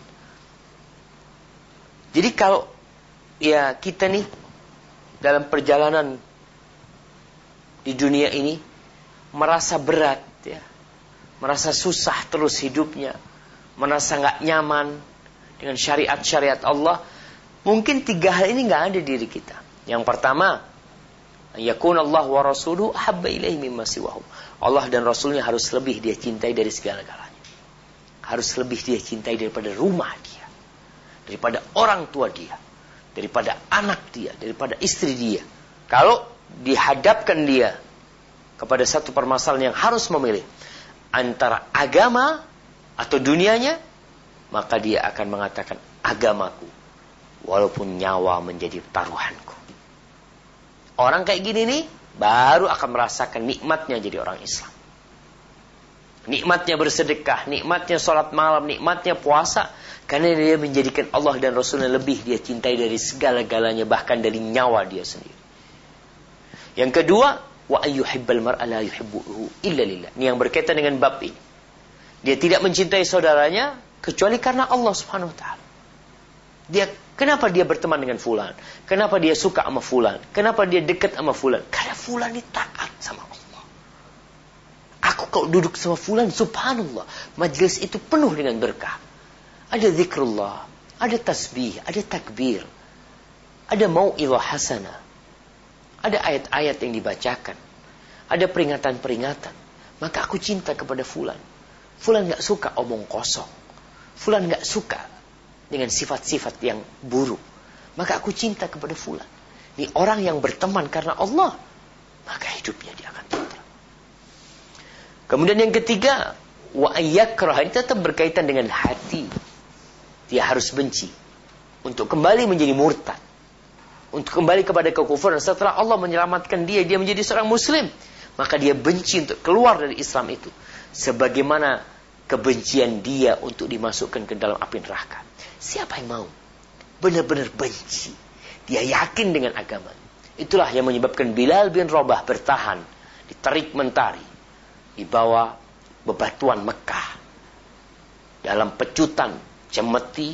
Jadi kalau ya kita nih dalam perjalanan di dunia ini merasa berat ya, merasa susah terus hidupnya, merasa gak nyaman dengan syariat-syariat Allah, mungkin 3 hal ini gak ada di diri kita. Yang pertama, yakunallahu wa rasuluhu ahabba ilaihi mimma siwahum. Allah dan Rasulnya harus lebih dia cintai dari segala-galanya. harus lebih dia cintai daripada rumah dia, daripada orang tua dia, daripada anak dia, daripada istri dia. Kalau dihadapkan dia kepada satu permasalahan yang harus memilih antara agama atau dunianya, maka dia akan mengatakan agamaku, walaupun nyawa menjadi taruhanku. Orang kayak gini nih baru akan merasakan nikmatnya jadi orang Islam. Nikmatnya bersedekah, nikmatnya sholat malam, nikmatnya puasa. Karena dia menjadikan Allah dan Rasulnya lebih dia cintai dari segala-galanya, bahkan dari nyawa dia sendiri. Yang kedua, wa ayyuhibbal mar'a la yuhibbuhu illa lillah. Ini yang berkaitan dengan bab ini. Dia tidak mencintai saudaranya kecuali karena Allah Subhanahu wa taala. Kenapa dia berteman dengan fulan? Kenapa dia suka sama fulan? Kenapa dia dekat sama fulan? Karena fulan ini taat sama Allah. Aku kalau duduk sama fulan, subhanallah, majlis itu penuh dengan berkah. Ada zikrullah, ada tasbih, ada takbir, ada mau'izah hasanah, ada ayat-ayat yang dibacakan, ada peringatan-peringatan. Maka aku cinta kepada fulan. Fulan gak suka omong kosong. Fulan gak suka dengan sifat-sifat yang buruk. Maka aku cinta kepada fulan. Ini orang yang berteman karena Allah, maka hidupnya dia akan tenteram. Kemudian yang ketiga, wa ayyakrah, ini tetap berkaitan dengan hati. Dia harus benci untuk kembali menjadi murtad, untuk kembali kepada kekufuran. Setelah Allah menyelamatkan dia menjadi seorang muslim, maka dia benci untuk keluar dari Islam itu, sebagaimana kebencian dia untuk dimasukkan ke dalam api neraka. Siapa yang mau benar-benar benci? Dia yakin dengan agama. Itulah yang menyebabkan Bilal bin Rabah bertahan di terik mentari di bawah bebatuan Mekah, dalam pecutan cemeti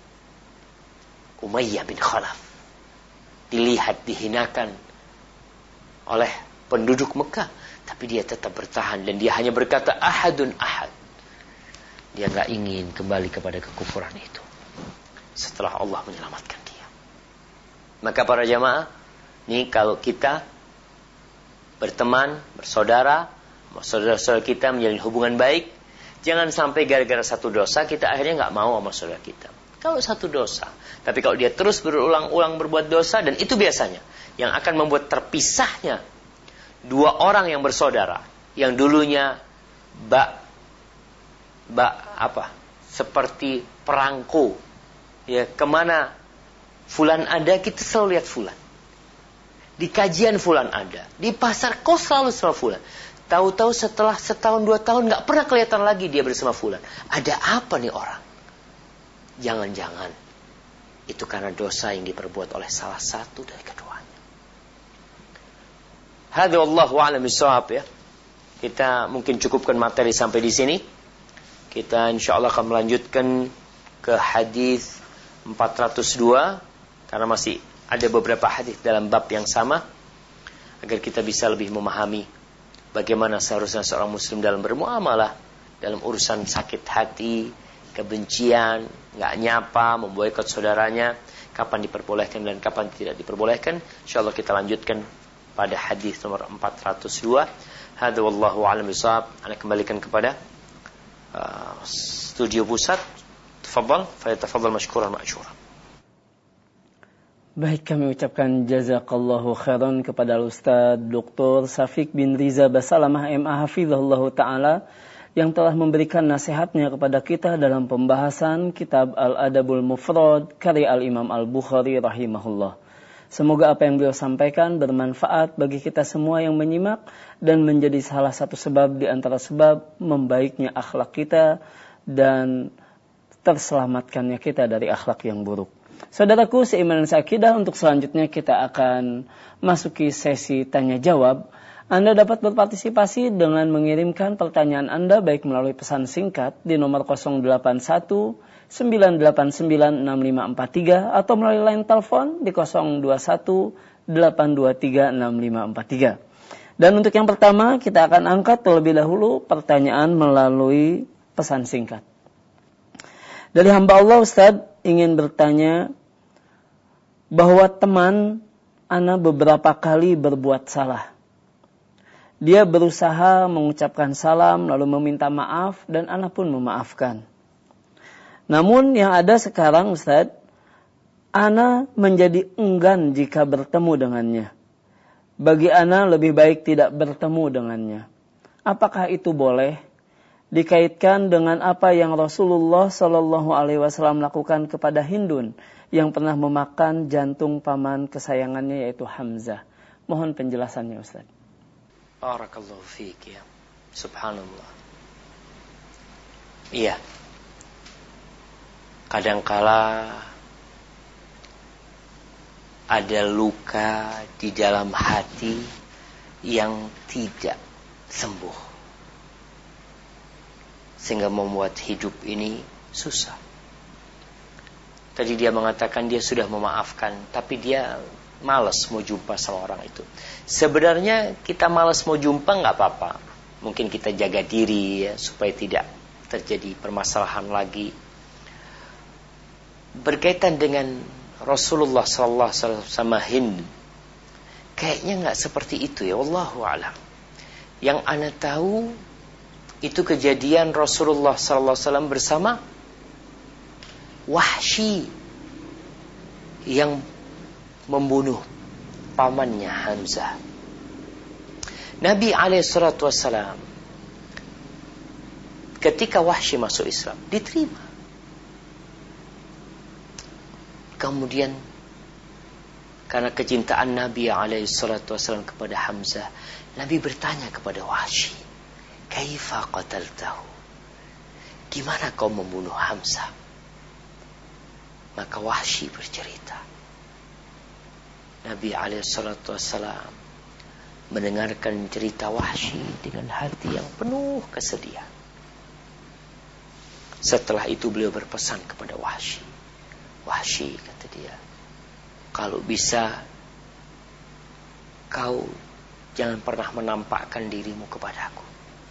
Umayyah bin Khalaf. Dilihat, dihinakan oleh penduduk Mekah, tapi dia tetap bertahan dan dia hanya berkata ahadun ahad. Dia gak ingin kembali kepada kekufuran itu setelah Allah menyelamatkan dia. Maka para jamaah, nih kalau kita berteman, bersaudara, saudara-saudara kita menjalin hubungan baik, jangan sampai gara-gara satu dosa kita akhirnya gak mau sama saudara kita. Kalau satu dosa, tapi kalau dia terus berulang-ulang berbuat dosa, dan itu biasanya yang akan membuat terpisahnya dua orang yang bersaudara, yang dulunya seperti perangko, ya, kemana fulan ada kita selalu lihat fulan, di kajian fulan ada, di pasar kau selalu sama fulan. Tahu-tahu setelah setahun 2 tahun gak pernah kelihatan lagi dia bersama fulan. Ada apa nih orang? Jangan-jangan itu karena dosa yang diperbuat oleh salah satu dari keduanya. Hadza wallahu a'lam bissawab, ya. Kita mungkin cukupkan materi sampai di sini. Kita insyaallah akan melanjutkan ke hadis 402 karena masih ada beberapa hadis dalam bab yang sama, agar kita bisa lebih memahami bagaimana seharusnya seorang muslim dalam bermuamalah, dalam urusan sakit hati, kebencian, gak nyapa, memboikot saudaranya, kapan diperbolehkan dan kapan tidak diperbolehkan. InsyaAllah kita lanjutkan pada hadis nomor 402. Hadza wallahu a'lam bishawab. Ana kembalikan kepada studio pusat. Tafadhal mashkuran ma'juran. Baik, kami ucapkan jazakallahu khairan kepada Ustaz Dr. Syafiq bin Riza Basalamah MA hafizahullahu ta'ala yang telah memberikan nasihatnya kepada kita dalam pembahasan kitab Al-Adabul Mufrad karya Al-Imam Al-Bukhari rahimahullah. Semoga apa yang beliau sampaikan bermanfaat bagi kita semua yang menyimak dan menjadi salah satu sebab di antara sebab membaiknya akhlak kita dan terselamatkannya kita dari akhlak yang buruk. Saudaraku seiman dan seakidah, untuk selanjutnya kita akan masuki sesi tanya jawab. Anda dapat berpartisipasi dengan mengirimkan pertanyaan Anda baik melalui pesan singkat di nomor 081 989 6543 atau melalui line telepon di 021 823 6543. Dan untuk yang pertama kita akan angkat terlebih dahulu pertanyaan melalui pesan singkat. Dari hamba Allah, Ustaz ingin bertanya bahwa teman ana beberapa kali berbuat salah. Dia berusaha mengucapkan salam lalu meminta maaf dan ana pun memaafkan. Namun yang ada sekarang Ustaz, ana menjadi enggan jika bertemu dengannya. Bagi ana lebih baik tidak bertemu dengannya. Apakah itu boleh dikaitkan dengan apa yang Rasulullah Shallallahu Alaihi Wasallam lakukan kepada Hindun yang pernah memakan jantung paman kesayangannya yaitu Hamzah? Mohon penjelasannya Ustaz. Barakallahu fiik ya. Subhanallah. Iya. Kadangkala ada luka di dalam hati yang tidak sembuh, sehingga membuat hidup ini susah. Tadi dia mengatakan dia sudah memaafkan, tapi dia malas mau jumpa sama orang itu. Sebenarnya kita malas mau jumpa nggak apa-apa. Mungkin kita jaga diri ya, supaya tidak terjadi permasalahan lagi. Berkaitan dengan Rasulullah SAW sama Hind, kayaknya nggak seperti itu ya, wallahu a'lam. Yang ana tahu itu kejadian Rasulullah SAW bersama Wahsy yang membunuh pamannya Hamzah. Nabi SAW ketika Wahsy masuk Islam diterima. Kemudian karena kecintaan Nabi SAW kepada Hamzah, Nabi bertanya kepada Wahsy, "Kaifa qataltahu?" Gimana kau membunuh Hamzah? Maka Wahsy bercerita. Nabi SAW mendengarkan cerita Wahsy dengan hati yang penuh kesedihan. Setelah itu beliau berpesan kepada Wahsy, "Wahsy," kata dia, "kalau bisa kau jangan pernah menampakkan dirimu kepadaku."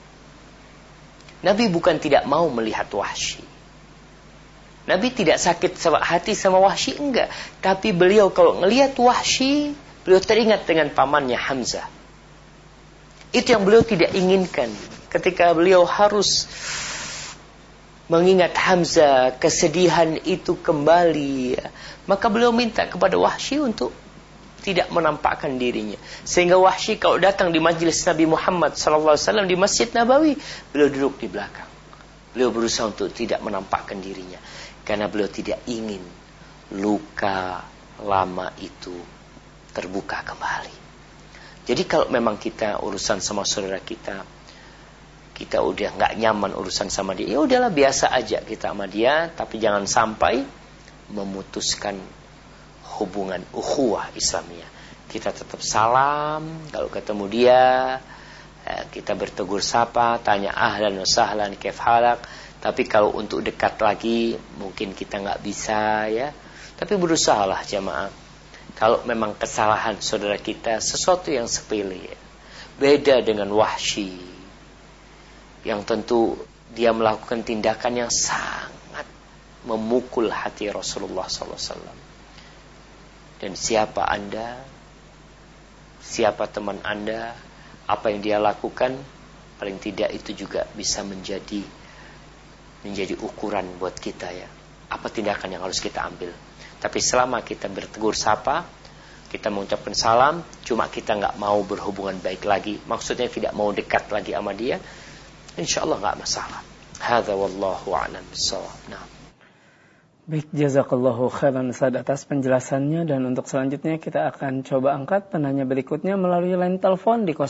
Nabi bukan tidak mau melihat Wahsy. Nabi tidak sakit hati sama Wahsy, enggak. Tapi beliau kalau ngelihat Wahsy, beliau teringat dengan pamannya Hamzah. Itu yang beliau tidak inginkan. Ketika beliau harus mengingat Hamzah, kesedihan itu kembali, maka beliau minta kepada Wahsy untuk tidak menampakkan dirinya. Sehingga Wahsy kalau datang di majlis Nabi Muhammad SAW di Masjid Nabawi, beliau duduk di belakang. Beliau berusaha untuk tidak menampakkan dirinya, karena beliau tidak ingin luka lama itu terbuka kembali. Jadi kalau memang kita urusan sama saudara kita udah nggak nyaman urusan sama dia, ya udahlah biasa aja kita sama dia, tapi jangan sampai memutuskan hubungan ukhuwah Islamiyah. Kita tetap salam, kalau ketemu dia kita bertegur sapa, tanya ahlan wa sahlan, kaif halak. Tapi kalau untuk dekat lagi mungkin kita nggak bisa ya. Tapi berusahalah jamaah. Kalau memang kesalahan saudara kita sesuatu yang sepele, beda dengan Wahsy yang tentu dia melakukan tindakan yang sangat memukul hati Rasulullah SAW. Dan siapa Anda, siapa teman Anda, apa yang dia lakukan, paling tidak itu juga bisa menjadi ukuran buat kita ya. Apa tindakan yang harus kita ambil. Tapi selama kita bertegur sapa, kita mengucapkan salam, cuma kita nggak mau berhubungan baik lagi, maksudnya tidak mau dekat lagi sama dia, InsyaAllah nggak masalah. Hadza wallahu a'lam bissawab. Nah. Baik, jazakallahu khairan Ustaz atas penjelasannya, dan untuk selanjutnya kita akan coba angkat penanya berikutnya melalui line telepon di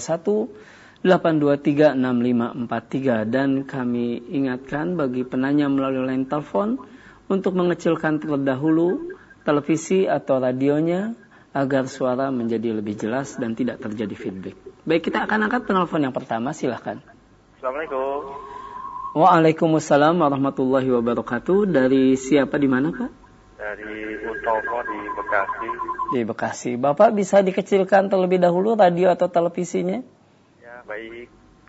021-823-6543, dan kami ingatkan bagi penanya melalui line telepon untuk mengecilkan terlebih dahulu televisi atau radionya agar suara menjadi lebih jelas dan tidak terjadi feedback. Baik, kita akan angkat penelpon yang pertama, silahkan. Assalamualaikum. Waalaikumsalam warahmatullahi wabarakatuh. Dari siapa, di mana Pak? Dari Utomo di Bekasi. Di Bekasi. Bapak bisa dikecilkan terlebih dahulu radio atau televisinya? Ya, baik.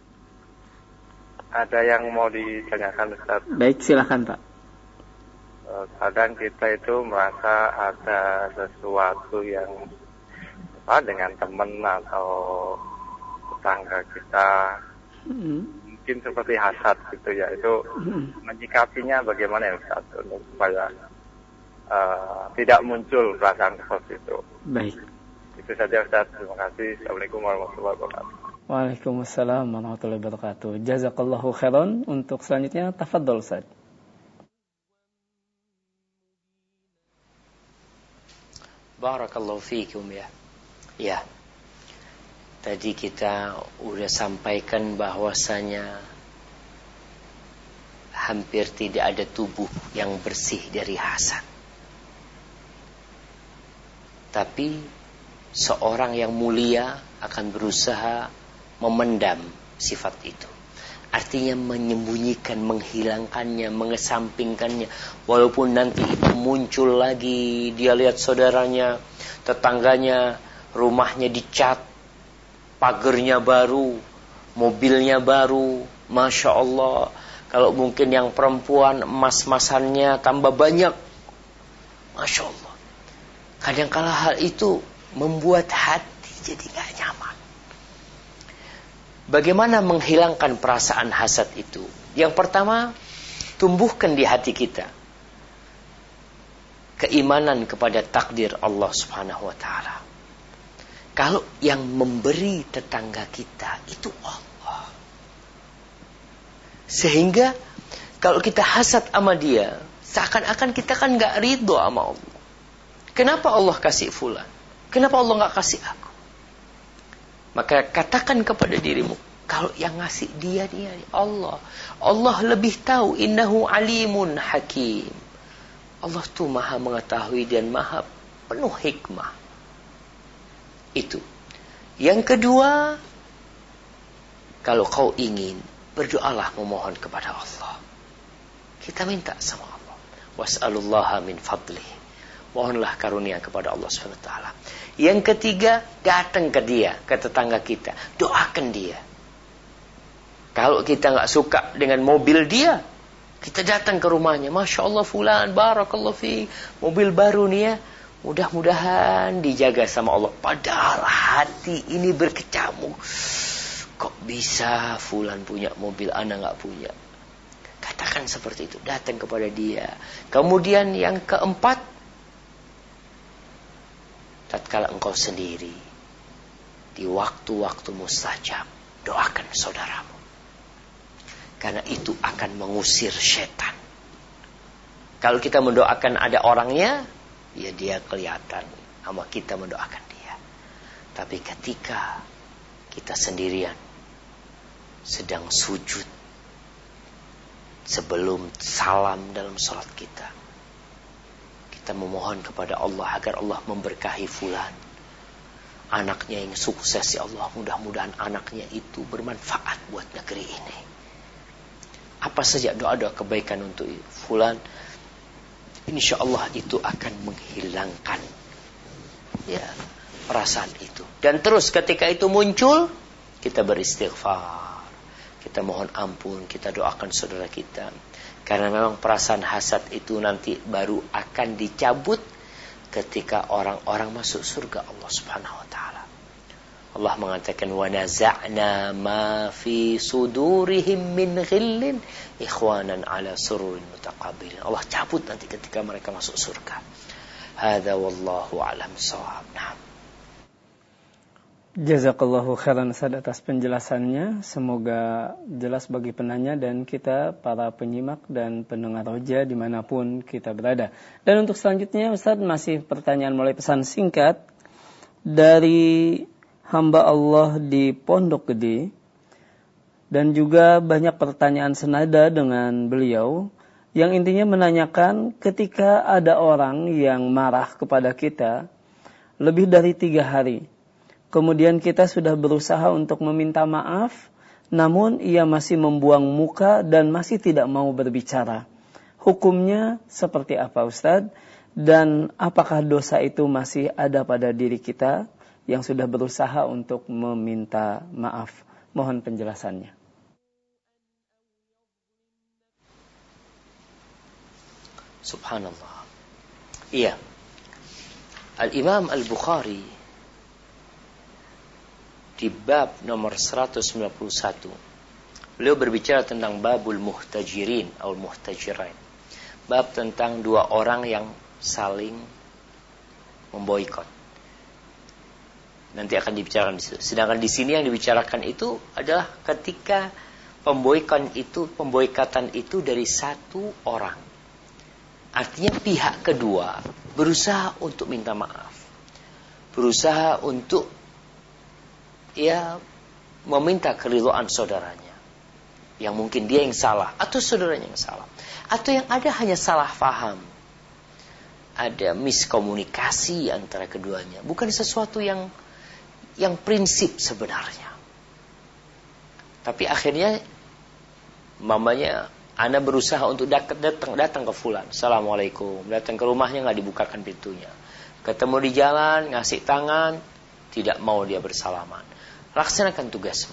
Ada yang mau ditanyakan Ustaz? Baik, silahkan Pak. Kadang kita itu merasa ada sesuatu yang dengan teman atau tetangga kita mungkin seperti hasad gitu ya, itu menyikapinya bagaimana ya Ustaz untuk supaya tidak muncul perasaan seperti itu. Baik. Itu saja Ustaz, terima kasih. Assalamualaikum warahmatullahi wabarakatuh. Waalaikumsalam warahmatullahi wabarakatuh. Jazakallahu khairan. Untuk selanjutnya, tafadhol Ustaz. Barakallahu fiikum ya. Ya. Tadi kita udah sampaikan bahwasanya hampir tidak ada tubuh yang bersih dari hasad. Tapi seorang yang mulia akan berusaha memendam sifat itu. Artinya menyembunyikan, menghilangkannya, mengesampingkannya. Walaupun nanti itu muncul lagi, dia lihat saudaranya, tetangganya, rumahnya dicat, pagernya baru, mobilnya baru, Masya Allah. Kalau mungkin yang perempuan, emas-emasannya tambah banyak, Masya Allah. Kadang-kala hal itu membuat hati jadi gak nyaman. Bagaimana menghilangkan perasaan hasad itu? Yang pertama, tumbuhkan di hati kita keimanan kepada takdir Allah Subhanahu wa taala. Kalau yang memberi tetangga kita itu Allah. Sehingga kalau kita hasad sama dia, seakan-akan kita kan gak ridho sama Allah. Kenapa Allah kasih fulan? Kenapa Allah gak kasih aku? Maka katakan kepada dirimu, kalau yang ngasih dia Allah. Allah lebih tahu, innahu alimun hakim. Allah tuh maha mengetahui dan maha penuh hikmah. Itu. Yang kedua, kalau kau ingin, berdoalah memohon kepada Allah. Kita minta sama Allah. Was'alullaha min fadlih. Mohonlah karunia kepada Allah SWT. Yang ketiga, datang ke dia, ke tetangga kita. Doakan dia. Kalau kita gak suka dengan mobil dia, kita datang ke rumahnya. Masya Allah fulan, barakallahu fi. Mobil baru nih ya. Mudah-mudahan dijaga sama Allah. Padahal hati ini berkecamuk. Kok bisa fulan punya mobil, ana gak punya? Katakan seperti itu. Datang kepada dia. Kemudian yang keempat, tatkala engkau sendiri di waktu-waktu mustajab, doakan saudaramu. Karena itu akan mengusir setan. Kalau kita mendoakan ada orangnya, ya dia kelihatan sama kita mendoakan dia. Tapi ketika kita sendirian sedang sujud sebelum salam dalam salat kita, kita memohon kepada Allah agar Allah memberkahi fulan, anaknya yang sukses, ya Allah, mudah-mudahan anaknya itu bermanfaat buat negeri ini. Apa saja doa-doa kebaikan untuk fulan, insya Allah itu akan menghilangkan ya perasaan itu. Dan terus ketika itu muncul, kita beristighfar, kita mohon ampun, kita doakan saudara kita. Karena memang perasaan hasad itu nanti baru akan dicabut ketika orang-orang masuk surga Allah Subhanahu wa taala. Allah mengatakan wa naza'na ma fi sudurihim min ghillin ikhwanan ala sururin mutaqabilin. Allah cabut nanti ketika mereka masuk surga. Hadza wallahu a'lam shawab. Nah. Jazakallahu khairan Ustaz atas penjelasannya. Semoga jelas bagi penanya dan kita para penyimak dan pendengar Roja dimanapun kita berada. Dan untuk selanjutnya Ustaz, masih pertanyaan mulai pesan singkat dari hamba Allah di Pondok Gede. Dan juga banyak pertanyaan senada dengan beliau yang intinya menanyakan ketika ada orang yang marah kepada kita lebih dari 3 hari. Kemudian kita sudah berusaha untuk meminta maaf, namun ia masih membuang muka dan masih tidak mau berbicara. Hukumnya seperti apa Ustaz? Dan apakah dosa itu masih ada pada diri kita yang sudah berusaha untuk meminta maaf? Mohon penjelasannya. Subhanallah. Iya. Al-Imam Al-Bukhari di bab nomor 191 Beliau berbicara tentang babul muhtajirin atau muhtajirain. Bab tentang dua orang yang saling memboikot. Nanti akan dibicarakan di situ. Sedangkan di sini yang dibicarakan itu adalah ketika pemboikatan itu dari satu orang. Artinya pihak kedua berusaha untuk minta maaf. Berusaha untuk meminta keridhaan saudaranya. Yang mungkin dia yang salah atau saudaranya yang salah. Atau yang ada hanya salah faham. Ada miskomunikasi antara keduanya. Bukan sesuatu yang prinsip sebenarnya. Tapi akhirnya mamanya Ana berusaha untuk datang ke fulan. Assalamualaikum. Datang ke rumahnya nggak dibukakan pintunya. Ketemu di jalan, ngasih tangan, tidak mau dia bersalaman. Laksanakan tugasmu.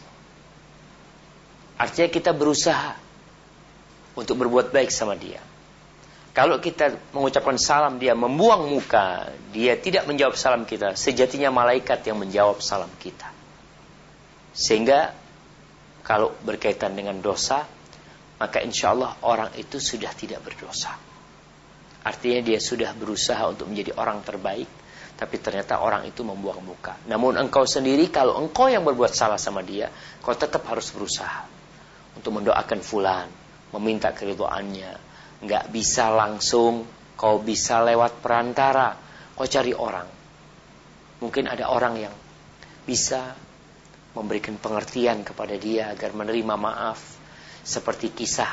Artinya kita berusaha untuk berbuat baik sama dia. Kalau kita mengucapkan salam, dia membuang muka, dia tidak menjawab salam kita, sejatinya malaikat yang menjawab salam kita. Sehingga kalau berkaitan dengan dosa, maka insya Allah orang itu sudah tidak berdosa. Artinya dia sudah berusaha untuk menjadi orang terbaik, tapi ternyata orang itu membuang muka. Namun engkau sendiri, kalau engkau yang berbuat salah sama dia, kau tetap harus berusaha untuk mendoakan fulan, meminta keridhaannya. Enggak bisa langsung, kau bisa lewat perantara. Kau cari orang. Mungkin ada orang yang bisa memberikan pengertian kepada dia agar menerima maaf. Seperti kisah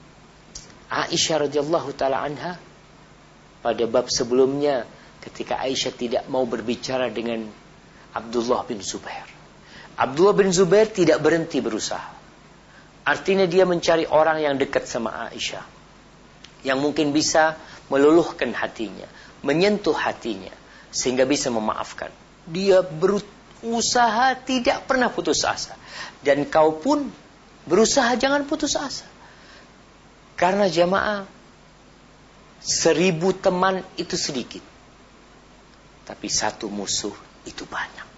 Aisyah radhiyallahu taala anha pada bab sebelumnya, ketika Aisyah tidak mau berbicara dengan Abdullah bin Zubair. Abdullah bin Zubair tidak berhenti berusaha. Artinya dia mencari orang yang dekat sama Aisyah, yang mungkin bisa meluluhkan hatinya, menyentuh hatinya, sehingga bisa memaafkan. Dia berusaha tidak pernah putus asa. Dan kau pun berusaha jangan putus asa. Karena jamaah, 1000 teman itu sedikit, tapi 1 musuh itu banyak.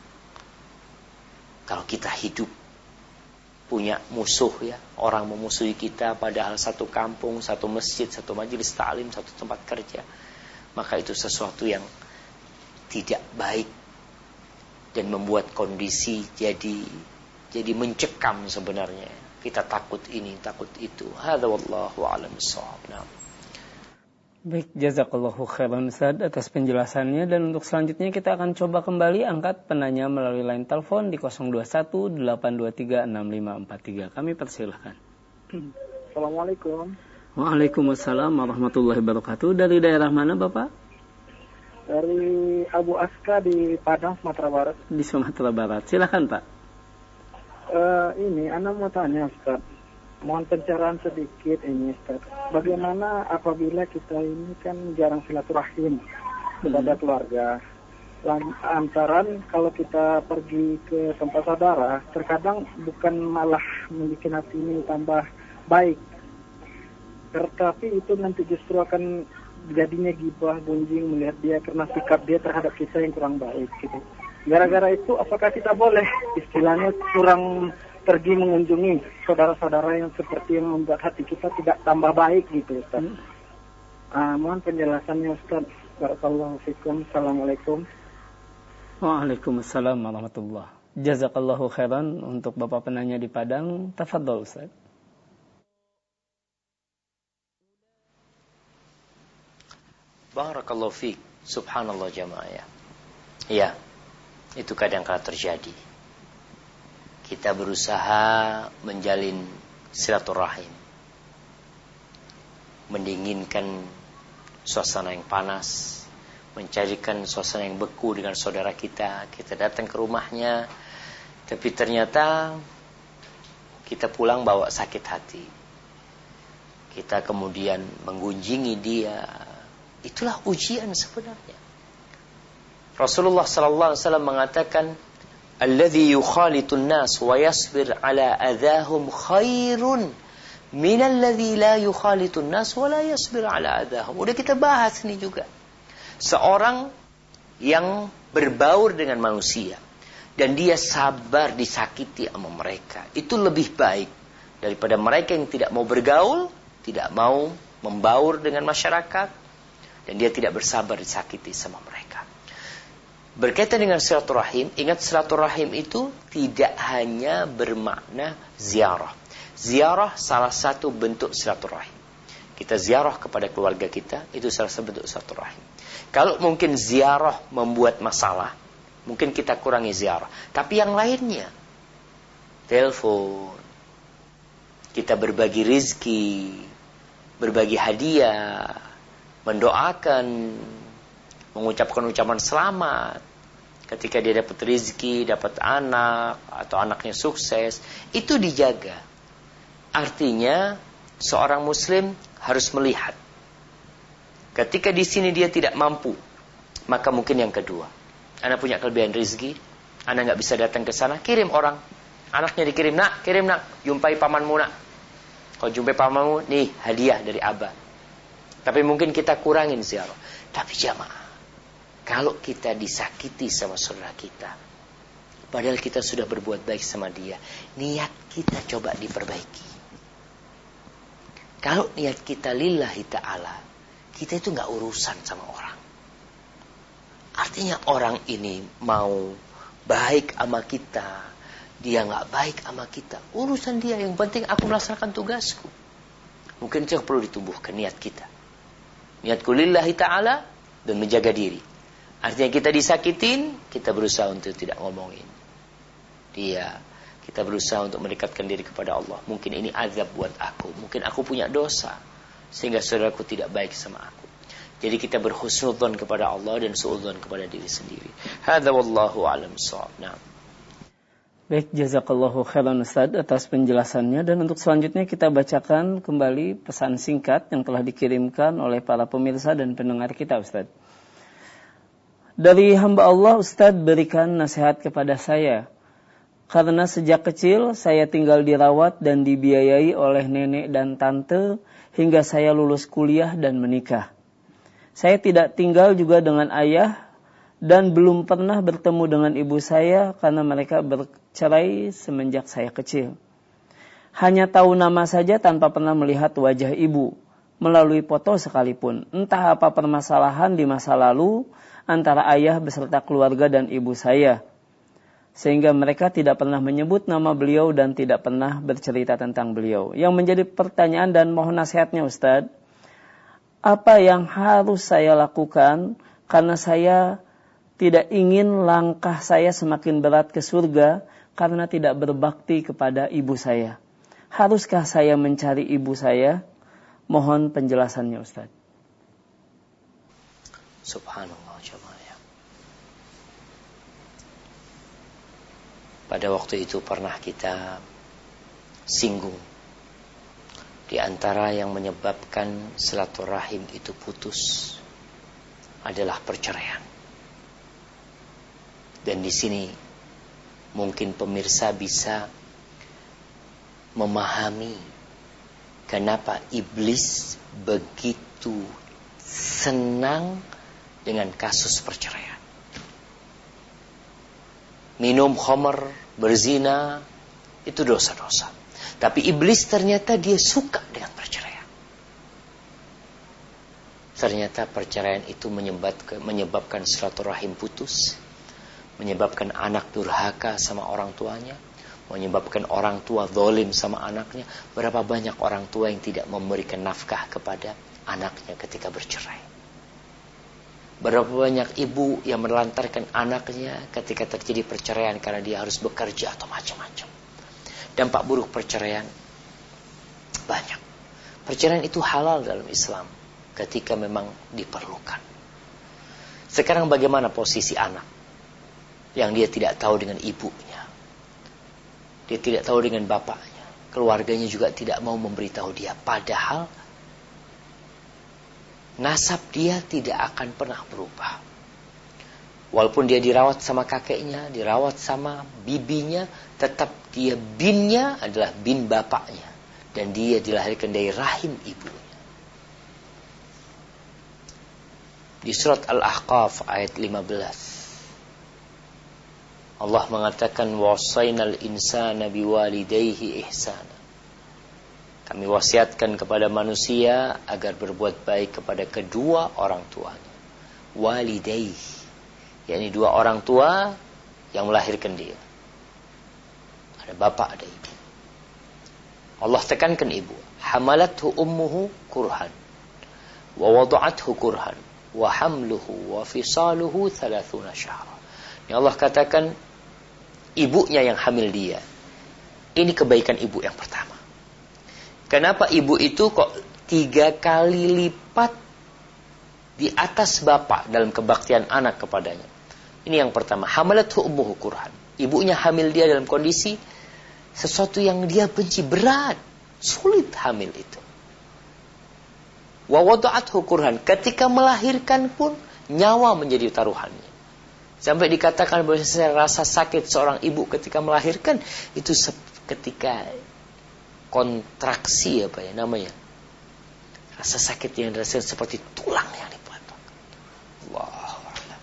Kalau kita hidup punya musuh orang memusuhi kita, padahal satu kampung, satu masjid, satu majelis ta'lim, satu tempat kerja, maka itu sesuatu yang tidak baik dan membuat kondisi jadi mencekam sebenarnya. Kita takut ini, takut itu. Hadza wallahu a'lam bissawab. Baik, jazakallahu khairan Ustaz atas penjelasannya, dan untuk selanjutnya kita akan coba kembali angkat penanya melalui line telepon di 0218236543. Kami persilahkan. Assalamualaikum. Waalaikumsalam warahmatullahi wabarakatuh. Dari daerah mana Bapak? Dari Abu Aska di Padang, Sumatera Barat. Di Sumatera Barat. Silakan Pak. Ini Ana mau tanya Ustaz. Mohon pencerahan sedikit ini Ustaz. Bagaimana apabila kita ini kan jarang silaturahim kepada keluarga. Lantaran kalau kita pergi ke tempat saudara, terkadang bukan malah membuat hati ini tambah baik, tetapi itu nanti justru akan jadinya gibah, gunjing melihat dia karena sikap dia terhadap kita yang kurang baik gitu. Gara-gara itu apakah kita boleh istilahnya kurang pergi mengunjungi saudara-saudara yang seperti yang membuat hati kita tidak tambah baik gitu Ustaz? Mohon penjelasannya Ustaz. Barakallahu fikum. Assalamualaikum. Waalaikumsalam warahmatullahi. Jazakallahu khairan untuk Bapak penanya di Padang. Tafadhol Ustaz. Barakallahu fiik. Subhanallah jamaah. Ya, itu kadang-kadang terjadi. Kita berusaha menjalin silaturahim, mendinginkan suasana yang panas, mencarikan suasana yang beku dengan saudara kita. Kita datang ke rumahnya, tapi ternyata kita pulang bawa sakit hati. Kita kemudian menggunjingi dia. Itulah ujian sebenarnya. Rasulullah sallallahu alaihi wasallam mengatakan, alladhi yukhalitun nas wa yasbir ala adahum khairun minalladhi la yukhalitun nas wa la yasbir ala adahum. Udah kita bahas ini juga. Seorang yang berbaur dengan manusia dan dia sabar disakiti sama mereka, itu lebih baik daripada mereka yang tidak mau bergaul, tidak mau membaur dengan masyarakat, dan dia tidak bersabar disakiti sama mereka. Berkaitan dengan silaturahim, ingat silaturahim itu tidak hanya bermakna ziarah. Ziarah salah satu bentuk silaturahim. Kita ziarah kepada keluarga kita, itu salah satu bentuk silaturahim. Kalau mungkin ziarah membuat masalah, mungkin kita kurangi ziarah. Tapi yang lainnya, telepon, kita berbagi rizki, berbagi hadiah, mendoakan, mengucapkan ucapan selamat ketika dia dapat rizki, dapat anak, atau anaknya sukses, itu dijaga. Artinya seorang muslim harus melihat ketika di sini dia tidak mampu, maka mungkin yang kedua, anak punya kelebihan rizki, anak nggak bisa datang ke sana, kirim orang, anaknya dikirim, nak, kirim nak, jumpai pamanmu nak. Kalau jumpai pamanmu, nih hadiah dari abah. Tapi mungkin kita kurangin ziarah. Tapi jamaah, kalau kita disakiti sama saudara kita, padahal kita sudah berbuat baik sama dia, niat kita coba diperbaiki. Kalau niat kita lillahi ta'ala, kita itu gak urusan sama orang. Artinya orang ini mau baik sama kita, dia gak baik sama kita, urusan dia. Yang penting aku melaksanakan tugasku. Mungkin itu perlu ditumbuhkan niat kita. Niatku lillahi ta'ala dan menjaga diri. Artinya kita disakitin, kita berusaha untuk tidak ngomongin dia. Kita berusaha untuk mendekatkan diri kepada Allah. Mungkin ini azab buat aku. Mungkin aku punya dosa, sehingga saudaraku tidak baik sama aku. Jadi kita berhusnudzon kepada Allah dan suudzon kepada diri sendiri. Hadza wallahu a'lam bissawab. Nah. Baik, jazakallahu khairan Ustaz atas penjelasannya. Dan untuk selanjutnya kita bacakan kembali pesan singkat yang telah dikirimkan oleh para pemirsa dan pendengar kita, Ustaz. Dari hamba Allah, Ustaz berikan nasihat kepada saya. Karena sejak kecil saya tinggal dirawat dan dibiayai oleh nenek dan tante hingga saya lulus kuliah dan menikah. Saya tidak tinggal juga dengan ayah dan belum pernah bertemu dengan ibu saya karena mereka bercerai semenjak saya kecil. Hanya tahu nama saja tanpa pernah melihat wajah ibu melalui foto sekalipun. Entah apa permasalahan di masa lalu antara ayah beserta keluarga dan ibu saya, sehingga mereka tidak pernah menyebut nama beliau dan tidak pernah bercerita tentang beliau. Yang menjadi pertanyaan dan mohon nasihatnya Ustadz, apa yang harus saya lakukan karena saya tidak ingin langkah saya semakin berat ke surga karena tidak berbakti kepada ibu saya. Haruskah saya mencari ibu saya? Mohon penjelasannya Ustadz. Subhanallah jemaah. Pada waktu itu pernah kita singgung, di antara yang menyebabkan silaturahim itu putus adalah perceraian. Dan di sini mungkin pemirsa bisa memahami kenapa iblis begitu senang dengan kasus perceraian. Minum khamar, berzina, itu dosa-dosa. Tapi iblis ternyata dia suka dengan perceraian. Ternyata perceraian itu menyebabkan silaturahim putus, menyebabkan anak durhaka sama orang tuanya, menyebabkan orang tua zalim sama anaknya. Berapa banyak orang tua yang tidak memberikan nafkah kepada anaknya ketika bercerai. Berapa banyak ibu yang menelantarkan anaknya ketika terjadi perceraian karena dia harus bekerja atau macam-macam. Dampak buruk perceraian banyak. Perceraian itu halal dalam Islam ketika memang diperlukan. Sekarang bagaimana posisi anak yang dia tidak tahu dengan ibunya, dia tidak tahu dengan bapaknya, keluarganya juga tidak mau memberitahu dia, padahal nasab dia tidak akan pernah berubah. Walaupun dia dirawat sama kakeknya, dirawat sama bibinya, tetap dia binnya adalah bin bapaknya. Dan dia dilahirkan dari rahim ibunya. Di surat Al-Ahqaf ayat 15. Allah mengatakan, وَوَصَّيْنَا الْإِنسَانَ بِوَالِدَيْهِ إِحْسَانًا. Kami wasiatkan kepada manusia agar berbuat baik kepada kedua orang tuanya. Walidayhi, yakni dua orang tua yang melahirkan dia. Ada bapak, ada ibu. Allah tekankan ibu. Hamalathu ummuhu kurhan wa wada'athu kurhan wa hamluhu wa fisaluhu 30 syahra. Ini Allah katakan ibunya yang hamil dia. Ini kebaikan ibu yang pertama. Kenapa ibu itu kok 3 kali lipat di atas bapak dalam kebaktian anak kepadanya? Ini yang pertama. Hamalathu ummuhu kurhan. Ibunya hamil dia dalam kondisi sesuatu yang dia benci, berat, sulit hamil itu. Wa wada'athu kurhan. Ketika melahirkan pun nyawa menjadi taruhannya. Sampai dikatakan bahwa rasa sakit seorang ibu ketika melahirkan itu ketika kontraksi namanya. Rasa sakit yang dirasakan seperti tulang yang dipotong. Allahu a'lam.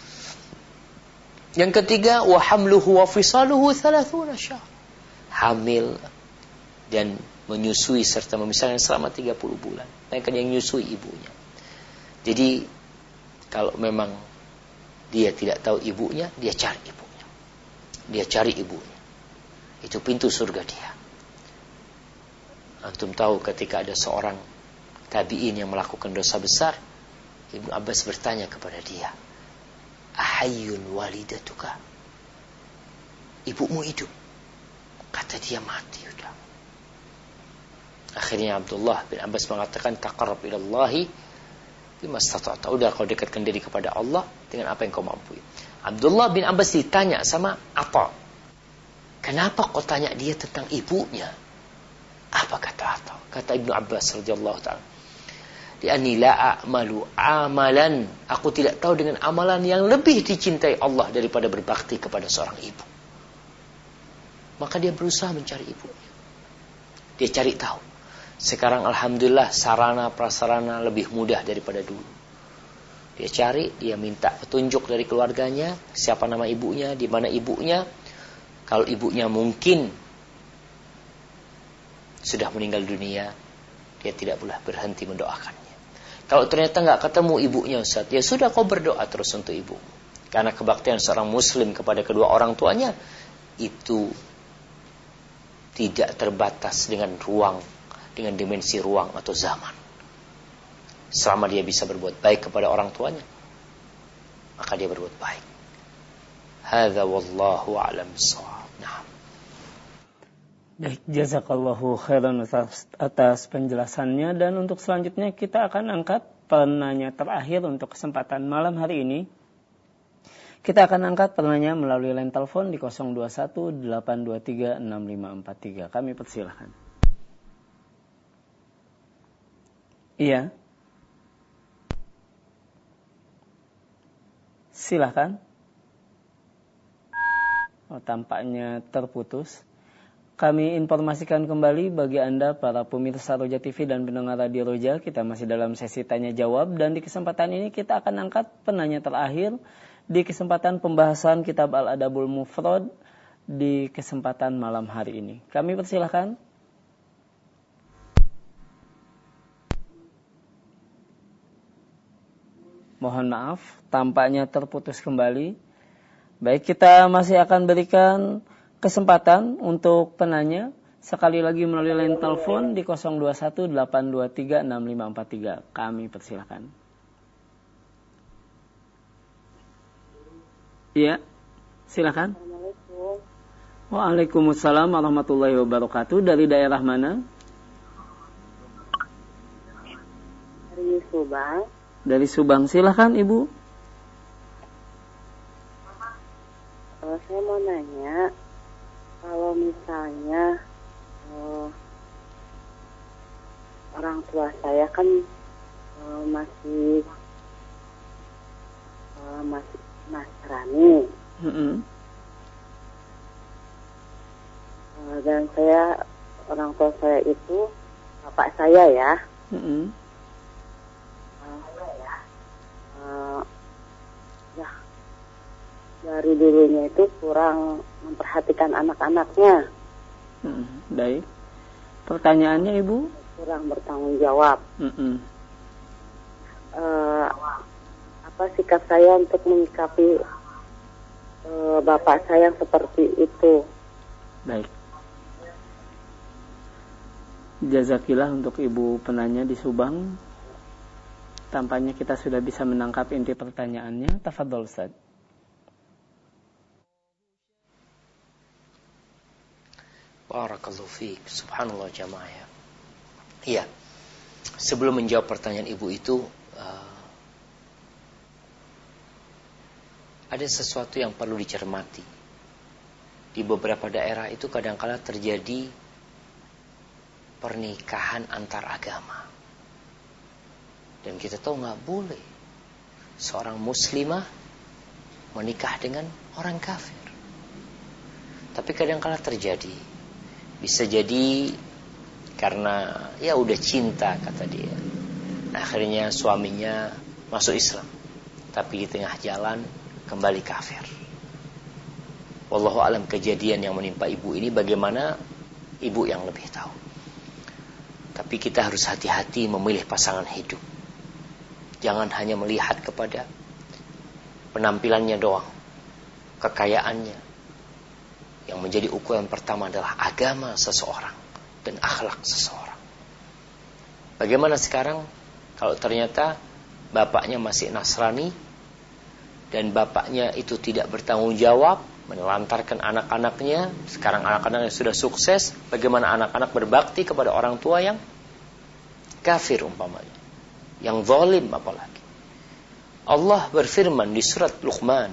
Yang ketiga, wa hamluhu wa fisaluhu 30 syahr. Hamil dan menyusui serta membesarkan selama 30 bulan. Mereka yang menyusui ibunya. Jadi kalau memang dia tidak tahu ibunya, dia cari ibunya. Dia cari ibunya. Itu pintu surga dia. Antum tahu ketika ada seorang tabi'in yang melakukan dosa besar, Ibnu Abbas bertanya kepada dia, ahayyun walidatuka? Ibumu hidup? Kata dia mati sudah. Akhirnya Abdullah bin Abbas mengatakan, taqarrab ilallahi bima stata'ta. Udah kau dekatkan diri kepada Allah dengan apa yang kau mampu. Abdullah bin Abbas ditanya sama Atha, kenapa kau tanya dia tentang ibunya? Apa kata Atha? Kata Ibnu Abbas radhiyallahu ta'ala, li'anni la a'malu amalan, aku tidak tahu dengan amalan yang lebih dicintai Allah daripada berbakti kepada seorang ibu. Maka dia berusaha mencari ibunya. Dia cari tahu. Sekarang alhamdulillah sarana prasarana lebih mudah daripada dulu. Dia cari, dia minta petunjuk dari keluarganya, siapa nama ibunya, di mana ibunya. Kalau ibunya mungkin sudah meninggal dunia, dia tidak boleh berhenti mendoakannya. Kalau ternyata nggak ketemu ibunya Ustaz, ya sudah kau berdoa terus untuk ibu. Karena kebaktian seorang muslim kepada kedua orang tuanya itu tidak terbatas dengan ruang, dengan dimensi ruang atau zaman. Selama dia bisa berbuat baik kepada orang tuanya, maka dia berbuat baik. Hadza wallahu a'lam bissawab. Nah. Baik, jazakallahu khairan atas penjelasannya. Dan untuk selanjutnya kita akan angkat penanya terakhir untuk kesempatan malam hari ini. Kita akan angkat penanya melalui line telepon di 021-823-6543. Kami persilahkan. Iya. Silahkan. Oh, tampaknya terputus. Kami informasikan kembali bagi Anda para pemirsa Roja TV dan pendengar Radio Roja, kita masih dalam sesi tanya jawab, dan di kesempatan ini kita akan angkat penanya terakhir di kesempatan pembahasan kitab Al-Adabul Mufrad di kesempatan malam hari ini. Kami persilahkan. Mohon maaf, tampaknya terputus kembali. Baik, kita masih akan berikan kesempatan untuk penanya sekali lagi melalui line telepon di 021-823-6543. Kami persilakan. Iya, silakan. Assalamualaikum. Waalaikumsalam warahmatullahi wabarakatuh. Dari daerah mana? Dari Subang. Dari Subang. Silakan Ibu. Saya mau nanya, kalau misalnya orang tua saya kan masih Nasrani, dan orang tua saya itu bapak saya ya, dari dulunya itu kurang memperhatikan anak-anaknya. Baik. Pertanyaannya Ibu? Kurang bertanggung jawab. Apa sikap saya untuk menyikapi bapak saya yang seperti itu? Baik. Jazakillah untuk Ibu penanya di Subang. Tampaknya kita sudah bisa menangkap inti pertanyaannya. Tafadhol Ustaz. Barakallahu fiik. Subhanallah jamaah ya. Iya. Sebelum menjawab pertanyaan Ibu itu, ada sesuatu yang perlu dicermati. Di beberapa daerah itu kadang-kala terjadi pernikahan antar agama. Dan kita tahu nggak boleh seorang muslimah menikah dengan orang kafir. Tapi kadang-kala terjadi. Bisa jadi karena ya udah cinta kata dia. Akhirnya suaminya masuk Islam. Tapi di tengah jalan kembali kafir. Wallahu alam kejadian yang menimpa ibu ini bagaimana, ibu yang lebih tahu. Tapi kita harus hati-hati memilih pasangan hidup. Jangan hanya melihat kepada penampilannya doang, kekayaannya. Yang menjadi ukuran pertama adalah agama seseorang dan akhlak seseorang. Bagaimana sekarang kalau ternyata bapaknya masih Nasrani dan bapaknya itu tidak bertanggung jawab, menelantarkan anak-anaknya. Sekarang anak-anaknya sudah sukses. Bagaimana anak-anak berbakti kepada orang tua yang kafir umpamanya, yang zalim apalagi. Allah berfirman di surat Luqman,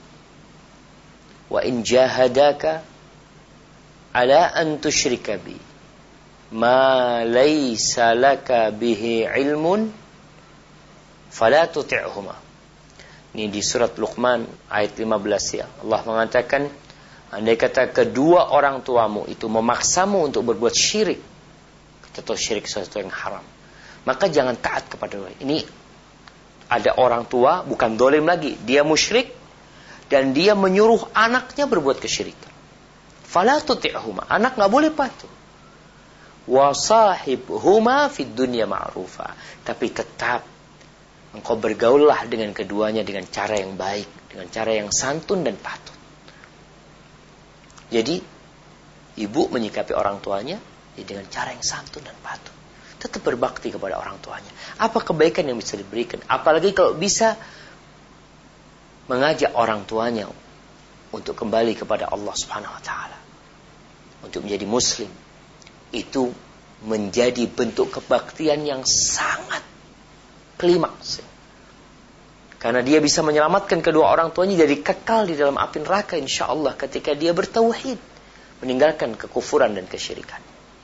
wa in jahadaka ala an tusyrika bi ma laysa laka bihi ilmun fala tuti'huma. Ini di surat Luqman ayat 15 ya. Allah mengatakan, andai kata kedua orang tuamu itu memaksamu untuk berbuat syirik, atau syirik sesuatu yang haram, maka jangan taat kepada mereka. Ini ada orang tua bukan dolim lagi, dia musyrik dan dia menyuruh anaknya berbuat kesyirikan. Fala tuti'huma, anak enggak boleh patuh. Wa sahibhuma fid dunya ma'rufa, tapi tetap engkau bergaullah dengan keduanya dengan cara yang baik, dengan cara yang santun dan patut. Jadi ibu menyikapi orang tuanya dengan cara yang santun dan patut. Tetap berbakti kepada orang tuanya. Apa kebaikan yang bisa diberikan? Apalagi kalau bisa mengajak orang tuanya untuk kembali kepada Allah Subhanahu wa taala, untuk menjadi muslim. Itu menjadi bentuk kebaktian yang sangat klimaks. Karena dia bisa menyelamatkan kedua orang tuanya dari kekal di dalam api neraka insyaallah ketika dia bertauhid, meninggalkan kekufuran dan kesyirikan.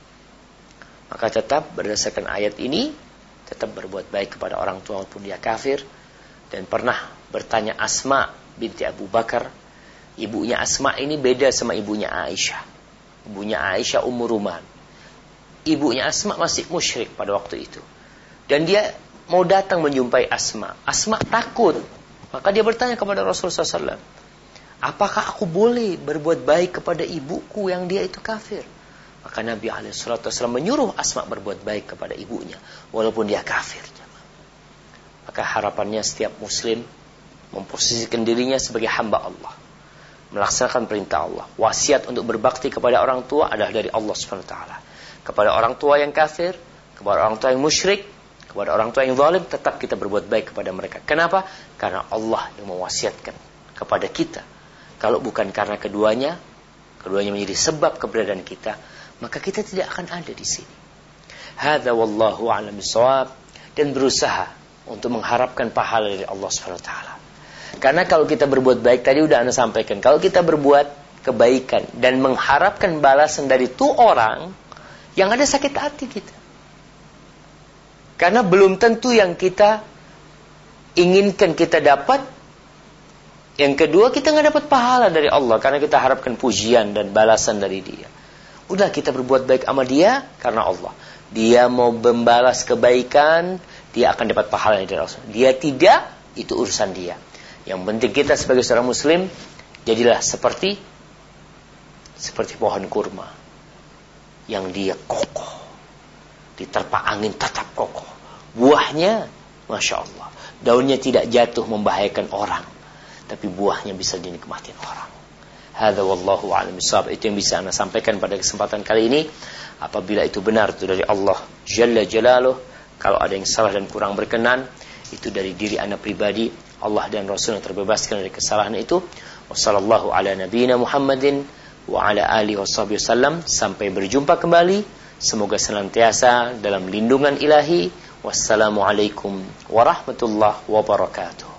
Maka tetap berdasarkan ayat ini, tetap berbuat baik kepada orang tua walaupun dia kafir. Dan pernah bertanya Asma binti Abu Bakar, ibunya Asma ini beda sama ibunya Aisyah. Ibunya Aisyah Ummu Ruman. Ibunya Asma masih musyrik pada waktu itu. Dan dia mau datang menjumpai Asma. Asma takut. Maka dia bertanya kepada Rasulullah SAW, apakah aku boleh berbuat baik kepada ibuku yang dia itu kafir? Maka Nabi SAW menyuruh Asma berbuat baik kepada ibunya walaupun dia kafir. Maka harapannya setiap muslim memposisikan dirinya sebagai hamba Allah, melaksanakan perintah Allah. Wasiat untuk berbakti kepada orang tua adalah dari Allah SWT. Kepada orang tua yang kafir, kepada orang tua yang musyrik, kepada orang tua yang zalim, tetap kita berbuat baik kepada mereka. Kenapa? Karena Allah yang mewasiatkan kepada kita. Kalau bukan karena keduanya menjadi sebab keberadaan kita, maka kita tidak akan ada di sini. Hadza wallahu a'lam bishawab. Dan berusaha untuk mengharapkan pahala dari Allah Subhanahu wa taala. Karena kalau kita berbuat baik, tadi udah Anda sampaikan, kalau kita berbuat kebaikan dan mengharapkan balasan dari itu orang, yang ada sakit hati kita. Karena belum tentu yang kita inginkan kita dapat. Yang kedua, kita nggak dapat pahala dari Allah karena kita harapkan pujian dan balasan dari Dia. Udah, kita berbuat baik sama Dia karena Allah. Dia mau membalas kebaikan, Dia akan dapat pahala dari Allah. Dia tidak, itu urusan Dia. Yang penting kita sebagai seorang muslim, jadilah seperti pohon kurma yang dia kokoh. diterpa angin tetap kokoh. Buahnya, Masya Allah, daunnya tidak jatuh membahayakan orang, tapi buahnya bisa dinikmati orang. Hadza wallahu a'lam bishawab. Itu yang bisa Anda sampaikan pada kesempatan kali ini. Apabila itu benar, itu dari Allah Jalla Jalaluh. Kalau ada yang salah dan kurang berkenan, itu dari diri Anda pribadi. Allah dan Rasul yang terbebaskan dari kesalahan itu. Wassallallahu ala nabiyyina Muhammadin wa ala alihi washabihi wasallam. Sampai berjumpa kembali. Semoga senantiasa dalam lindungan ilahi. Wassalamualaikum warahmatullahi wabarakatuh.